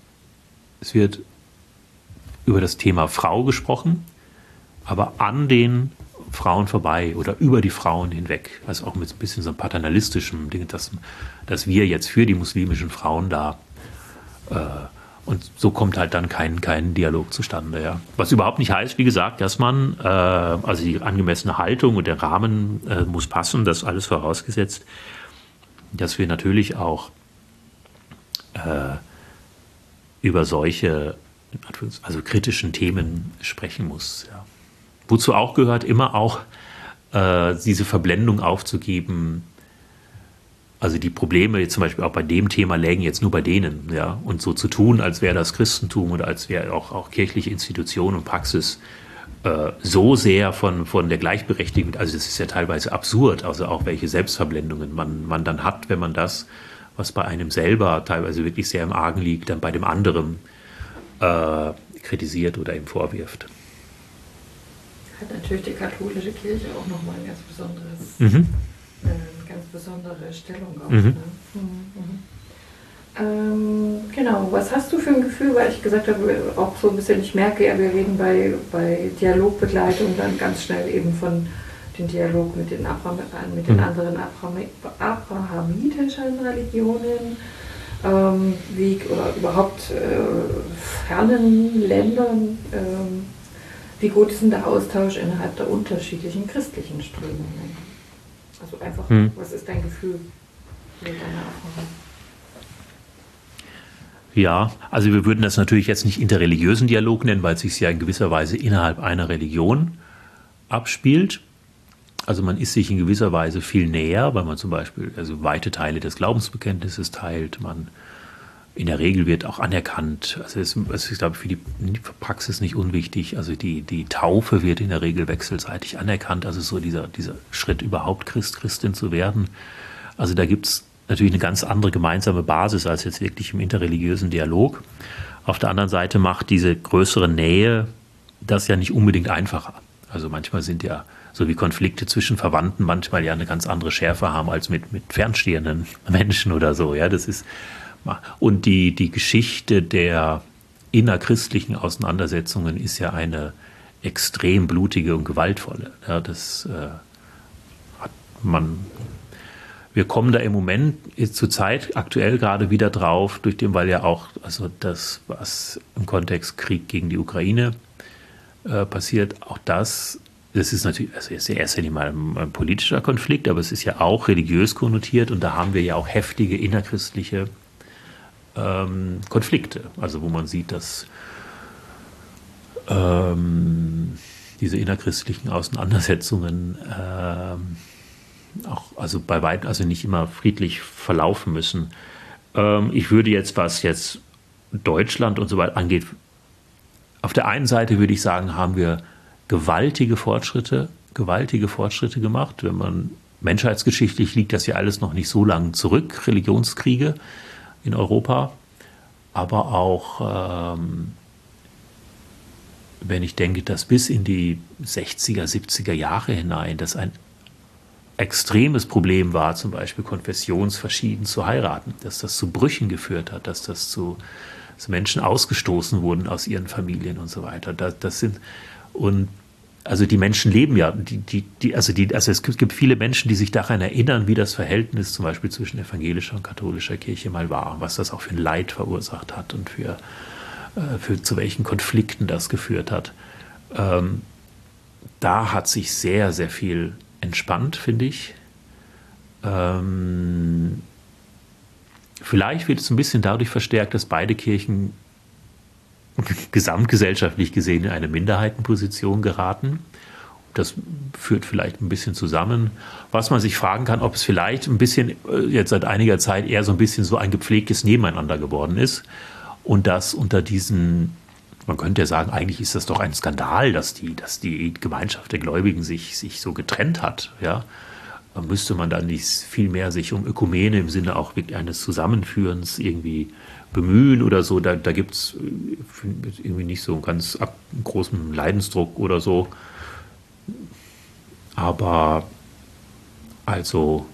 über das Thema Frau gesprochen, aber an den Frauen vorbei oder über die Frauen hinweg. Also auch mit ein bisschen so einem paternalistischen Ding, dass wir jetzt für die muslimischen Frauen da und so kommt halt dann kein Dialog zustande. Ja. Was überhaupt nicht heißt, wie gesagt, dass man, also die angemessene Haltung und der Rahmen muss passen, das alles vorausgesetzt, dass wir natürlich auch über solche also kritischen Themen sprechen muss. Ja. Wozu auch gehört, immer auch diese Verblendung aufzugeben. Also die Probleme jetzt zum Beispiel auch bei dem Thema lägen jetzt nur bei denen. Ja? Und so zu tun, als wäre das Christentum oder als wäre auch kirchliche Institution und Praxis so sehr von der Gleichberechtigung, also das ist ja teilweise absurd, also auch welche Selbstverblendungen man dann hat, wenn man das, was bei einem selber teilweise wirklich sehr im Argen liegt, dann bei dem anderen kritisiert oder ihm vorwirft. Hat natürlich die katholische Kirche auch nochmal ein ganz ganz besondere Stellung auch. Ne? Genau, was hast du für ein Gefühl, weil ich gesagt habe, auch so ein bisschen, ich merke ja, wir reden bei Dialogbegleitung dann ganz schnell eben von den Dialog mit den anderen abrahamitischen Religionen, oder überhaupt fernen Ländern. Wie gut ist denn der Austausch innerhalb der unterschiedlichen christlichen Strömungen? Also einfach, was ist dein Gefühl mit deiner Erfahrung? Ja, also wir würden das natürlich jetzt nicht interreligiösen Dialog nennen, weil es sich ja in gewisser Weise innerhalb einer Religion abspielt. Also man ist sich in gewisser Weise viel näher, weil man zum Beispiel also weite Teile des Glaubensbekenntnisses teilt. Man in der Regel wird auch anerkannt. Also es ist, glaube ich, für die Praxis nicht unwichtig. Also die Taufe wird in der Regel wechselseitig anerkannt. Also so dieser Schritt überhaupt Christin zu werden. Also da gibt es natürlich eine ganz andere gemeinsame Basis als jetzt wirklich im interreligiösen Dialog. Auf der anderen Seite macht diese größere Nähe das ja nicht unbedingt einfacher. Also manchmal sind ja so wie Konflikte zwischen Verwandten manchmal ja eine ganz andere Schärfe haben als mit fernstehenden Menschen oder so. Ja, das ist, und die Geschichte der innerchristlichen Auseinandersetzungen ist ja eine extrem blutige und gewaltvolle. Ja, das hat man. Wir kommen da im Moment zur Zeit aktuell gerade wieder drauf, weil ja auch also das, was im Kontext Krieg gegen die Ukraine passiert, auch das ist natürlich, also ist ja erst einmal ein politischer Konflikt, aber es ist ja auch religiös konnotiert und da haben wir ja auch heftige innerchristliche Konflikte, also wo man sieht, dass diese innerchristlichen Auseinandersetzungen auch also bei weitem also nicht immer friedlich verlaufen müssen. Ich würde jetzt, was jetzt Deutschland und so weiter angeht, auf der einen Seite würde ich sagen, haben wir gewaltige Fortschritte gemacht. Wenn man menschheitsgeschichtlich liegt das ja alles noch nicht so lange zurück, Religionskriege in Europa, aber auch wenn ich denke, dass bis in die 60er, 70er Jahre hinein das ein extremes Problem war, zum Beispiel konfessionsverschieden zu heiraten, dass das zu Brüchen geführt hat, dass Menschen ausgestoßen wurden aus ihren Familien und so weiter. Also die Menschen leben ja, also es gibt viele Menschen, die sich daran erinnern, wie das Verhältnis zum Beispiel zwischen evangelischer und katholischer Kirche mal war, was das auch für ein Leid verursacht hat und für zu welchen Konflikten das geführt hat. Da hat sich sehr, sehr viel entspannt, finde ich. Vielleicht wird es ein bisschen dadurch verstärkt, dass beide Kirchen gesamtgesellschaftlich gesehen in eine Minderheitenposition geraten. Das führt vielleicht ein bisschen zusammen. Was man sich fragen kann, ob es vielleicht ein bisschen jetzt seit einiger Zeit eher so ein bisschen so ein gepflegtes Nebeneinander geworden ist und das unter diesen, man könnte ja sagen, eigentlich ist das doch ein Skandal, dass die Gemeinschaft der Gläubigen sich so getrennt hat. Ja? Müsste man dann nicht viel mehr sich um Ökumene im Sinne auch wirklich eines Zusammenführens irgendwie bemühen oder so. Da gibt es irgendwie nicht so einen ganz großen Leidensdruck oder so. Aber also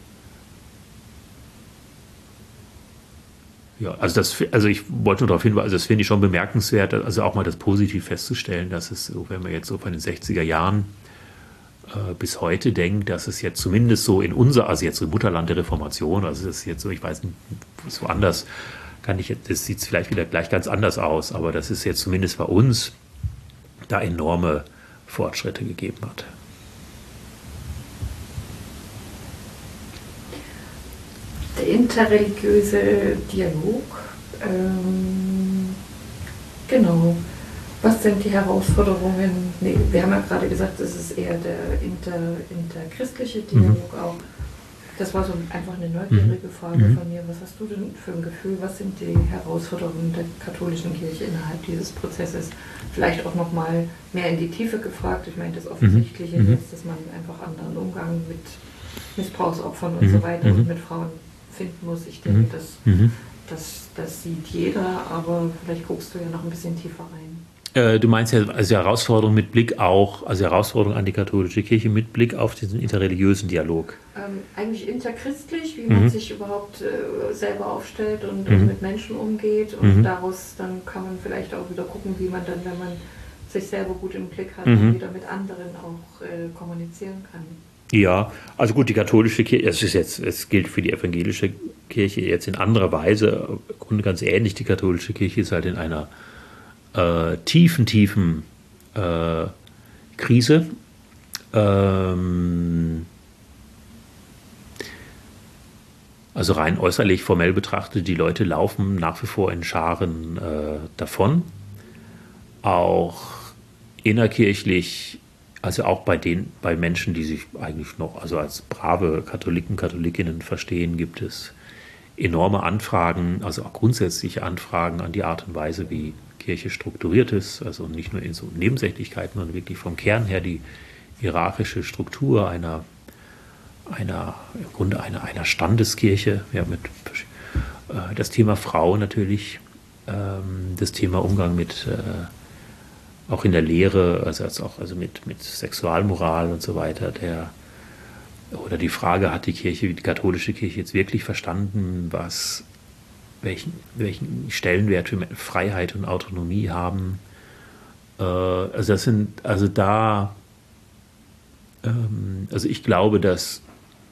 ja, also ich wollte nur darauf hinweisen, also das finde ich schon bemerkenswert, also auch mal das positiv festzustellen, dass es so, wenn man jetzt so von den 60er Jahren bis heute denkt, dass es jetzt zumindest so also jetzt so im Mutterland der Reformation, also das ist jetzt so, ich weiß nicht, so anders das sieht vielleicht wieder gleich ganz anders aus, aber dass es jetzt zumindest bei uns da enorme Fortschritte gegeben hat. Der interreligiöse Dialog, genau. Was sind die Herausforderungen? Wir haben ja gerade gesagt, es ist eher der interchristliche Dialog auch. Das war so einfach eine neugierige Frage von mir. Was hast du denn für ein Gefühl? Was sind die Herausforderungen der katholischen Kirche innerhalb dieses Prozesses? Vielleicht auch noch mal mehr in die Tiefe gefragt. Ich meine, das Offensichtliche ist, dass man einfach anderen Umgang mit Missbrauchsopfern und so weiter und mit Frauen finden muss. Ich denke, das sieht jeder, aber vielleicht guckst du ja noch ein bisschen tiefer rein. Du meinst ja also Herausforderung mit Blick auch, also Herausforderung an die katholische Kirche mit Blick auf diesen interreligiösen Dialog. Eigentlich interchristlich, wie man sich überhaupt selber aufstellt und mit Menschen umgeht. Und daraus dann kann man vielleicht auch wieder gucken, wie man dann, wenn man sich selber gut im Blick hat, dann wieder mit anderen auch kommunizieren kann. Ja, also gut, die katholische Kirche, es gilt für die evangelische Kirche jetzt in anderer Weise, im Grunde ganz ähnlich. Die katholische Kirche ist halt in einer tiefen Krise. Also rein äußerlich, formell betrachtet, die Leute laufen nach wie vor in Scharen davon. Auch innerkirchlich, also auch bei Menschen, die sich eigentlich noch also als brave Katholiken, Katholikinnen verstehen, gibt es enorme Anfragen, also auch grundsätzliche Anfragen an die Art und Weise, wie Kirche strukturiert ist, also nicht nur in so Nebensächlichkeiten, sondern wirklich vom Kern her die hierarchische Struktur einer im Grunde einer Standeskirche, ja, mit das Thema Frau natürlich, das Thema Umgang mit auch in der Lehre, also mit Sexualmoral und so weiter, oder die Frage, hat die katholische Kirche jetzt wirklich verstanden, welchen Stellenwert für Freiheit und Autonomie haben. Also ich glaube, dass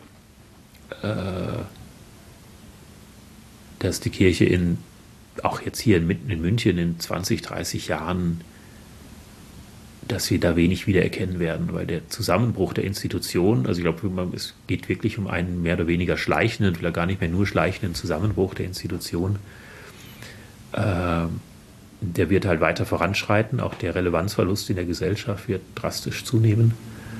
die Kirche auch jetzt hier mitten in München in 20, 30 Jahren, dass wir da wenig wiedererkennen werden, weil der Zusammenbruch der Institution, also ich glaube, es geht wirklich um einen mehr oder weniger schleichenden, vielleicht gar nicht mehr nur schleichenden Zusammenbruch der Institution. Der wird halt weiter voranschreiten, auch der Relevanzverlust in der Gesellschaft wird drastisch zunehmen.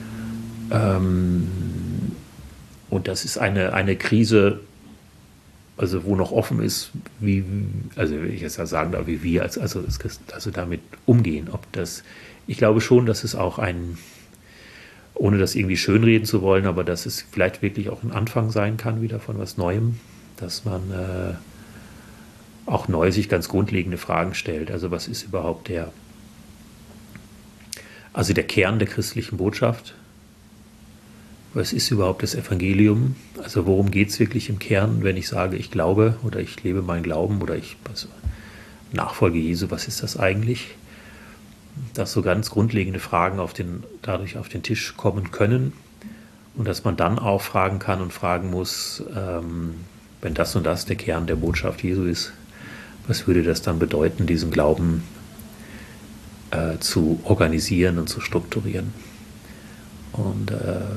Und das ist eine Krise, also wo noch offen ist, wie ich jetzt sagen darf, wie wir also damit umgehen. Ich glaube schon, dass es auch ohne das irgendwie schönreden zu wollen, aber dass es vielleicht wirklich auch ein Anfang sein kann wieder von was Neuem, dass man auch neu sich ganz grundlegende Fragen stellt. Also was ist überhaupt der Kern der christlichen Botschaft? Was ist überhaupt das Evangelium? Also worum geht es wirklich im Kern, wenn ich sage, ich glaube oder ich lebe meinen Glauben oder Nachfolge Jesu, was ist das eigentlich? Dass so ganz grundlegende Fragen dadurch auf den Tisch kommen können und dass man dann auch fragen kann und fragen muss, wenn das und das der Kern der Botschaft Jesu ist, was würde das dann bedeuten, diesen Glauben zu organisieren und zu strukturieren? Und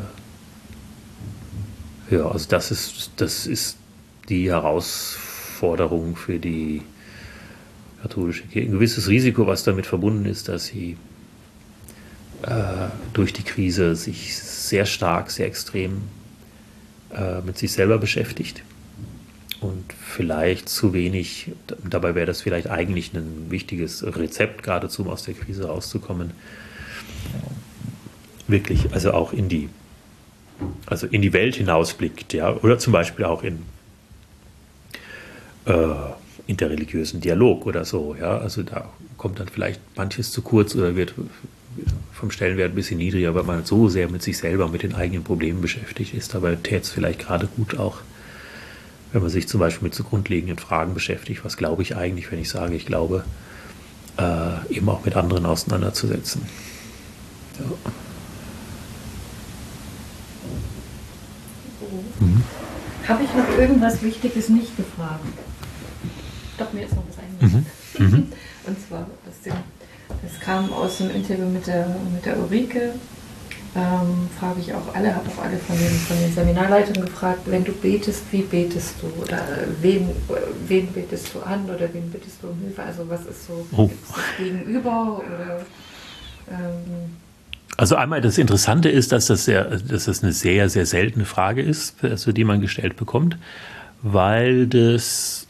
also das ist die Herausforderung für die katholische Kirche. Ein gewisses Risiko, was damit verbunden ist, dass sie durch die Krise sich sehr stark, sehr extrem mit sich selber beschäftigt und vielleicht zu wenig, dabei wäre das vielleicht eigentlich ein wichtiges Rezept, geradezu um aus der Krise rauszukommen, wirklich, also auch in die Welt hinausblickt, ja, oder zum Beispiel auch in interreligiösen Dialog oder so, ja, also da kommt dann vielleicht manches zu kurz oder wird vom Stellenwert ein bisschen niedriger, weil man so sehr mit sich selber, mit den eigenen Problemen beschäftigt ist. Dabei täte es vielleicht gerade gut auch, wenn man sich zum Beispiel mit so grundlegenden Fragen beschäftigt, was glaube ich eigentlich, wenn ich sage, ich glaube, eben auch mit anderen auseinanderzusetzen. Ja. Habe ich noch irgendwas Wichtiges nicht gefragt? Doch, mir ist noch was eingefallen. Und zwar, das kam aus dem Interview mit der Ulrike, frage ich auch alle, habe auch alle von den Seminarleitern gefragt, wenn du betest, wie betest du? Oder wen betest du an oder wen bittest du um Hilfe? Also was ist so das Gegenüber? Oder, Also einmal das Interessante ist, dass das eine sehr, sehr seltene Frage ist, also die man gestellt bekommt, weil das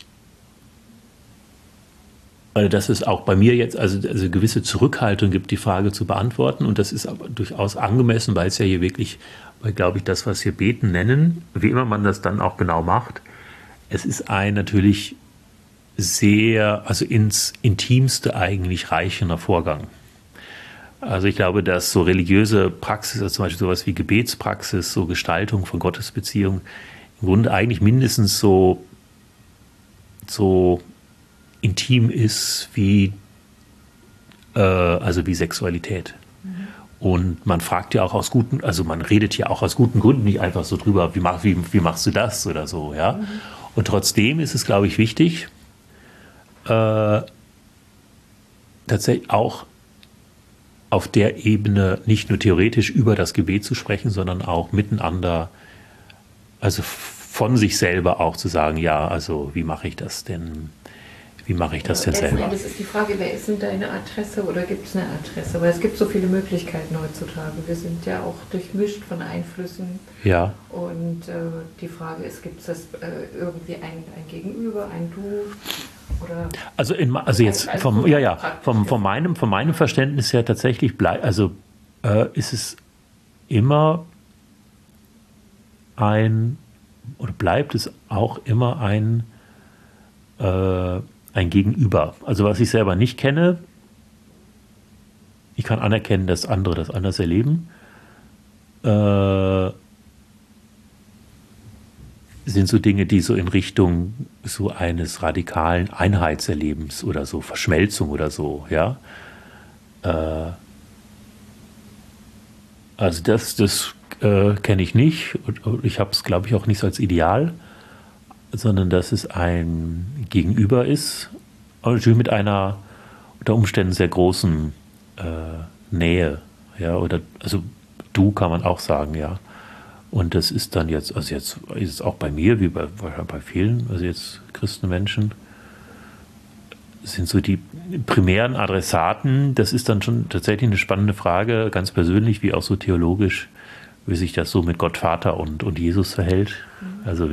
es auch bei mir jetzt also gewisse Zurückhaltung gibt, die Frage zu beantworten. Und das ist aber durchaus angemessen, weil es ja hier wirklich, weil, glaube ich, das, was wir Beten nennen, wie immer man das dann auch genau macht, es ist ein natürlich sehr, also ins Intimste eigentlich reichender Vorgang. Also ich glaube, dass so religiöse Praxis, also zum Beispiel sowas wie Gebetspraxis, so Gestaltung von Gottesbeziehung, im Grunde eigentlich mindestens so intim ist wie wie Sexualität. Mhm. Und man fragt ja auch man redet ja auch aus guten Gründen nicht einfach so drüber, wie machst du das oder so, ja. Mhm. Und trotzdem ist es, glaube ich, wichtig, tatsächlich auch auf der Ebene nicht nur theoretisch über das Gebet zu sprechen, sondern auch miteinander, also von sich selber auch zu sagen, ja, also wie mache ich das denn selber? Das ist die Frage, wer ist denn deine Adresse oder gibt es eine Adresse? Weil es gibt so viele Möglichkeiten heutzutage. Wir sind ja auch durchmischt von Einflüssen. Ja. Und die Frage ist, gibt es irgendwie ein Gegenüber, ein Du? Oder von meinem Verständnis her tatsächlich ist es immer bleibt es auch immer ein Gegenüber. Also was ich selber nicht kenne, ich kann anerkennen, dass andere das anders erleben, sind so Dinge, die so in Richtung so eines radikalen Einheitserlebens oder so Verschmelzung oder so, ja. Also das kenne ich nicht und ich habe es, glaube ich, auch nicht so als Ideal, sondern dass es ein Gegenüber ist, aber natürlich mit einer unter Umständen sehr großen Nähe, ja, oder also du kann man auch sagen, ja. Und das ist dann jetzt ist es auch bei mir, wie bei vielen, also jetzt Christenmenschen, sind so die primären Adressaten, das ist dann schon tatsächlich eine spannende Frage, ganz persönlich wie auch so theologisch, wie sich das so mit Gott Vater und Jesus verhält. Also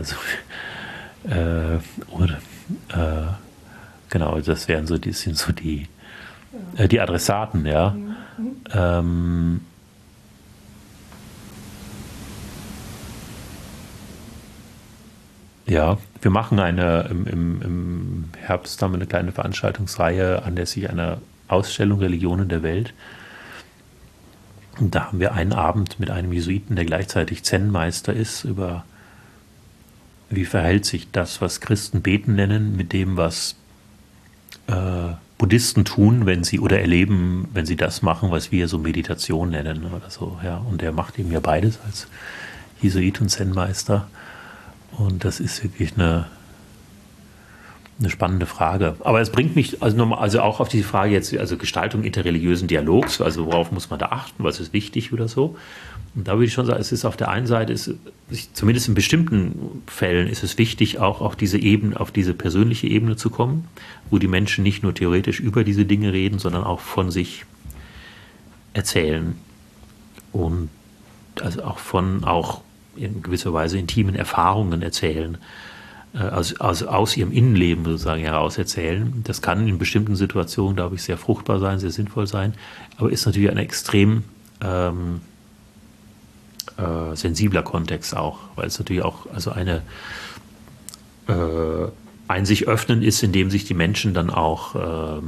genau, das sind so die Adressaten, ja. Ja, wir machen im Herbst haben wir eine kleine Veranstaltungsreihe anlässlich einer Ausstellung Religionen der Welt. Und da haben wir einen Abend mit einem Jesuiten, der gleichzeitig Zen-Meister ist, über wie verhält sich das, was Christen beten nennen, mit dem, was Buddhisten tun, wenn sie das machen, was wir so Meditation nennen oder so. Ja. Und der macht eben ja beides als Jesuit und Zen-Meister. Und das ist wirklich eine spannende Frage. Aber es bringt mich also auch auf die Frage jetzt, also Gestaltung interreligiösen Dialogs, also worauf muss man da achten, was ist wichtig oder so. Und da würde ich schon sagen, es ist auf der einen Seite, zumindest in bestimmten Fällen ist es wichtig, auch auf diese persönliche Ebene zu kommen, wo die Menschen nicht nur theoretisch über diese Dinge reden, sondern auch von sich erzählen. Und also auch in gewisser Weise intimen Erfahrungen erzählen, aus ihrem Innenleben sozusagen heraus erzählen. Das kann in bestimmten Situationen, glaube ich, sehr fruchtbar sein, sehr sinnvoll sein, aber ist natürlich ein extrem sensibler Kontext auch, weil es natürlich auch also ein sich öffnen ist, in dem sich die Menschen dann auch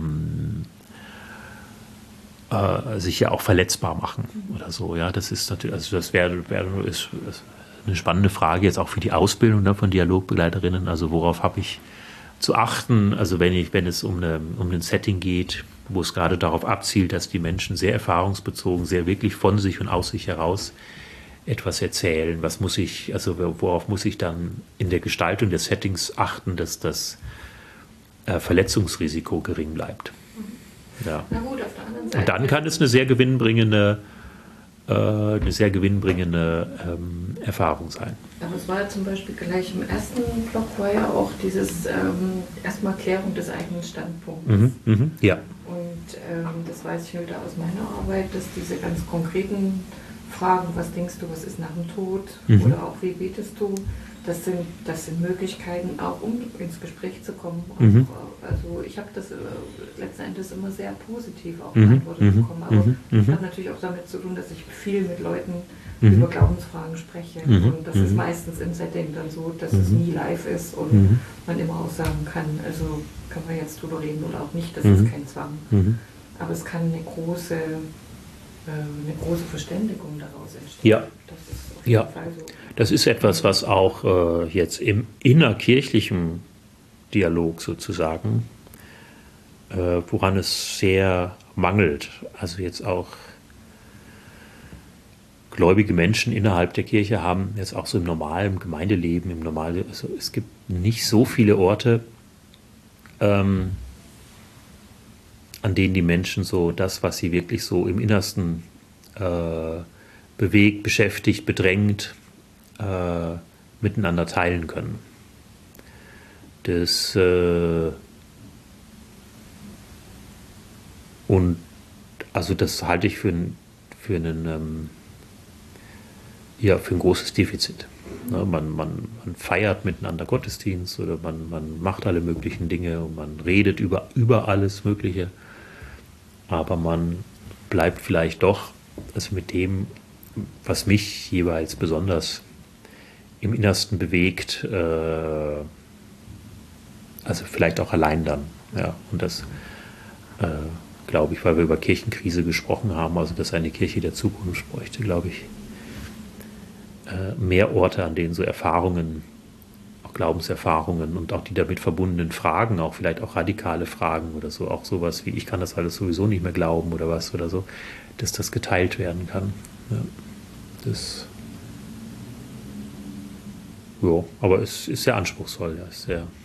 sich ja auch verletzbar machen oder so. Ja, das ist natürlich, also das ist eine spannende Frage jetzt auch für die Ausbildung von Dialogbegleiterinnen. Also worauf habe ich zu achten? Also wenn es um ein Setting geht, wo es gerade darauf abzielt, dass die Menschen sehr erfahrungsbezogen, sehr wirklich von sich und aus sich heraus etwas erzählen. Worauf muss ich dann in der Gestaltung des Settings achten, dass das Verletzungsrisiko gering bleibt? Ja. Na gut, auf der anderen Seite. Und dann kann es eine sehr gewinnbringende Erfahrung sein. Aber es war ja zum Beispiel gleich im ersten Block auch dieses erstmal Klärung des eigenen Standpunktes. Ja. Und das weiß ich wieder aus meiner Arbeit, dass diese ganz konkreten Fragen, was denkst du, was ist nach dem Tod, oder auch wie betest du, das sind Möglichkeiten, auch um ins Gespräch zu kommen. Also ich habe das letzten Endes immer sehr positiv auch beantwortet bekommen, aber das hat natürlich auch damit zu tun, dass ich viel mit Leuten über Glaubensfragen spreche, und das ist meistens im Setting dann so, dass es nie live ist und man immer auch sagen kann, also kann man jetzt drüber reden oder auch nicht, das ist kein Zwang. Aber es kann eine große Verständigung daraus entstehen. Ja. Das ist auf jeden Fall so. Das ist etwas, was auch jetzt im innerkirchlichen Dialog sozusagen, woran es sehr mangelt. Also jetzt auch gläubige Menschen innerhalb der Kirche haben jetzt auch so im normalen Gemeindeleben, also es gibt nicht so viele Orte, an denen die Menschen so das, was sie wirklich so im Innersten bewegt, beschäftigt, bedrängt, miteinander teilen können. Und also das halte ich für ein großes Defizit. Ne, man feiert miteinander Gottesdienst oder man macht alle möglichen Dinge und man redet über alles Mögliche, aber man bleibt vielleicht doch mit dem, was mich jeweils besonders im Innersten bewegt, also vielleicht auch allein dann. Ja, und das glaube ich, weil wir über Kirchenkrise gesprochen haben, also dass eine Kirche der Zukunft bräuchte, glaube ich, mehr Orte, an denen so Erfahrungen, auch Glaubenserfahrungen und auch die damit verbundenen Fragen, auch vielleicht auch radikale Fragen oder so, auch sowas wie, ich kann das alles sowieso nicht mehr glauben oder was oder so, dass das geteilt werden kann. Ja, aber es ist sehr anspruchsvoll, ja, ist sehr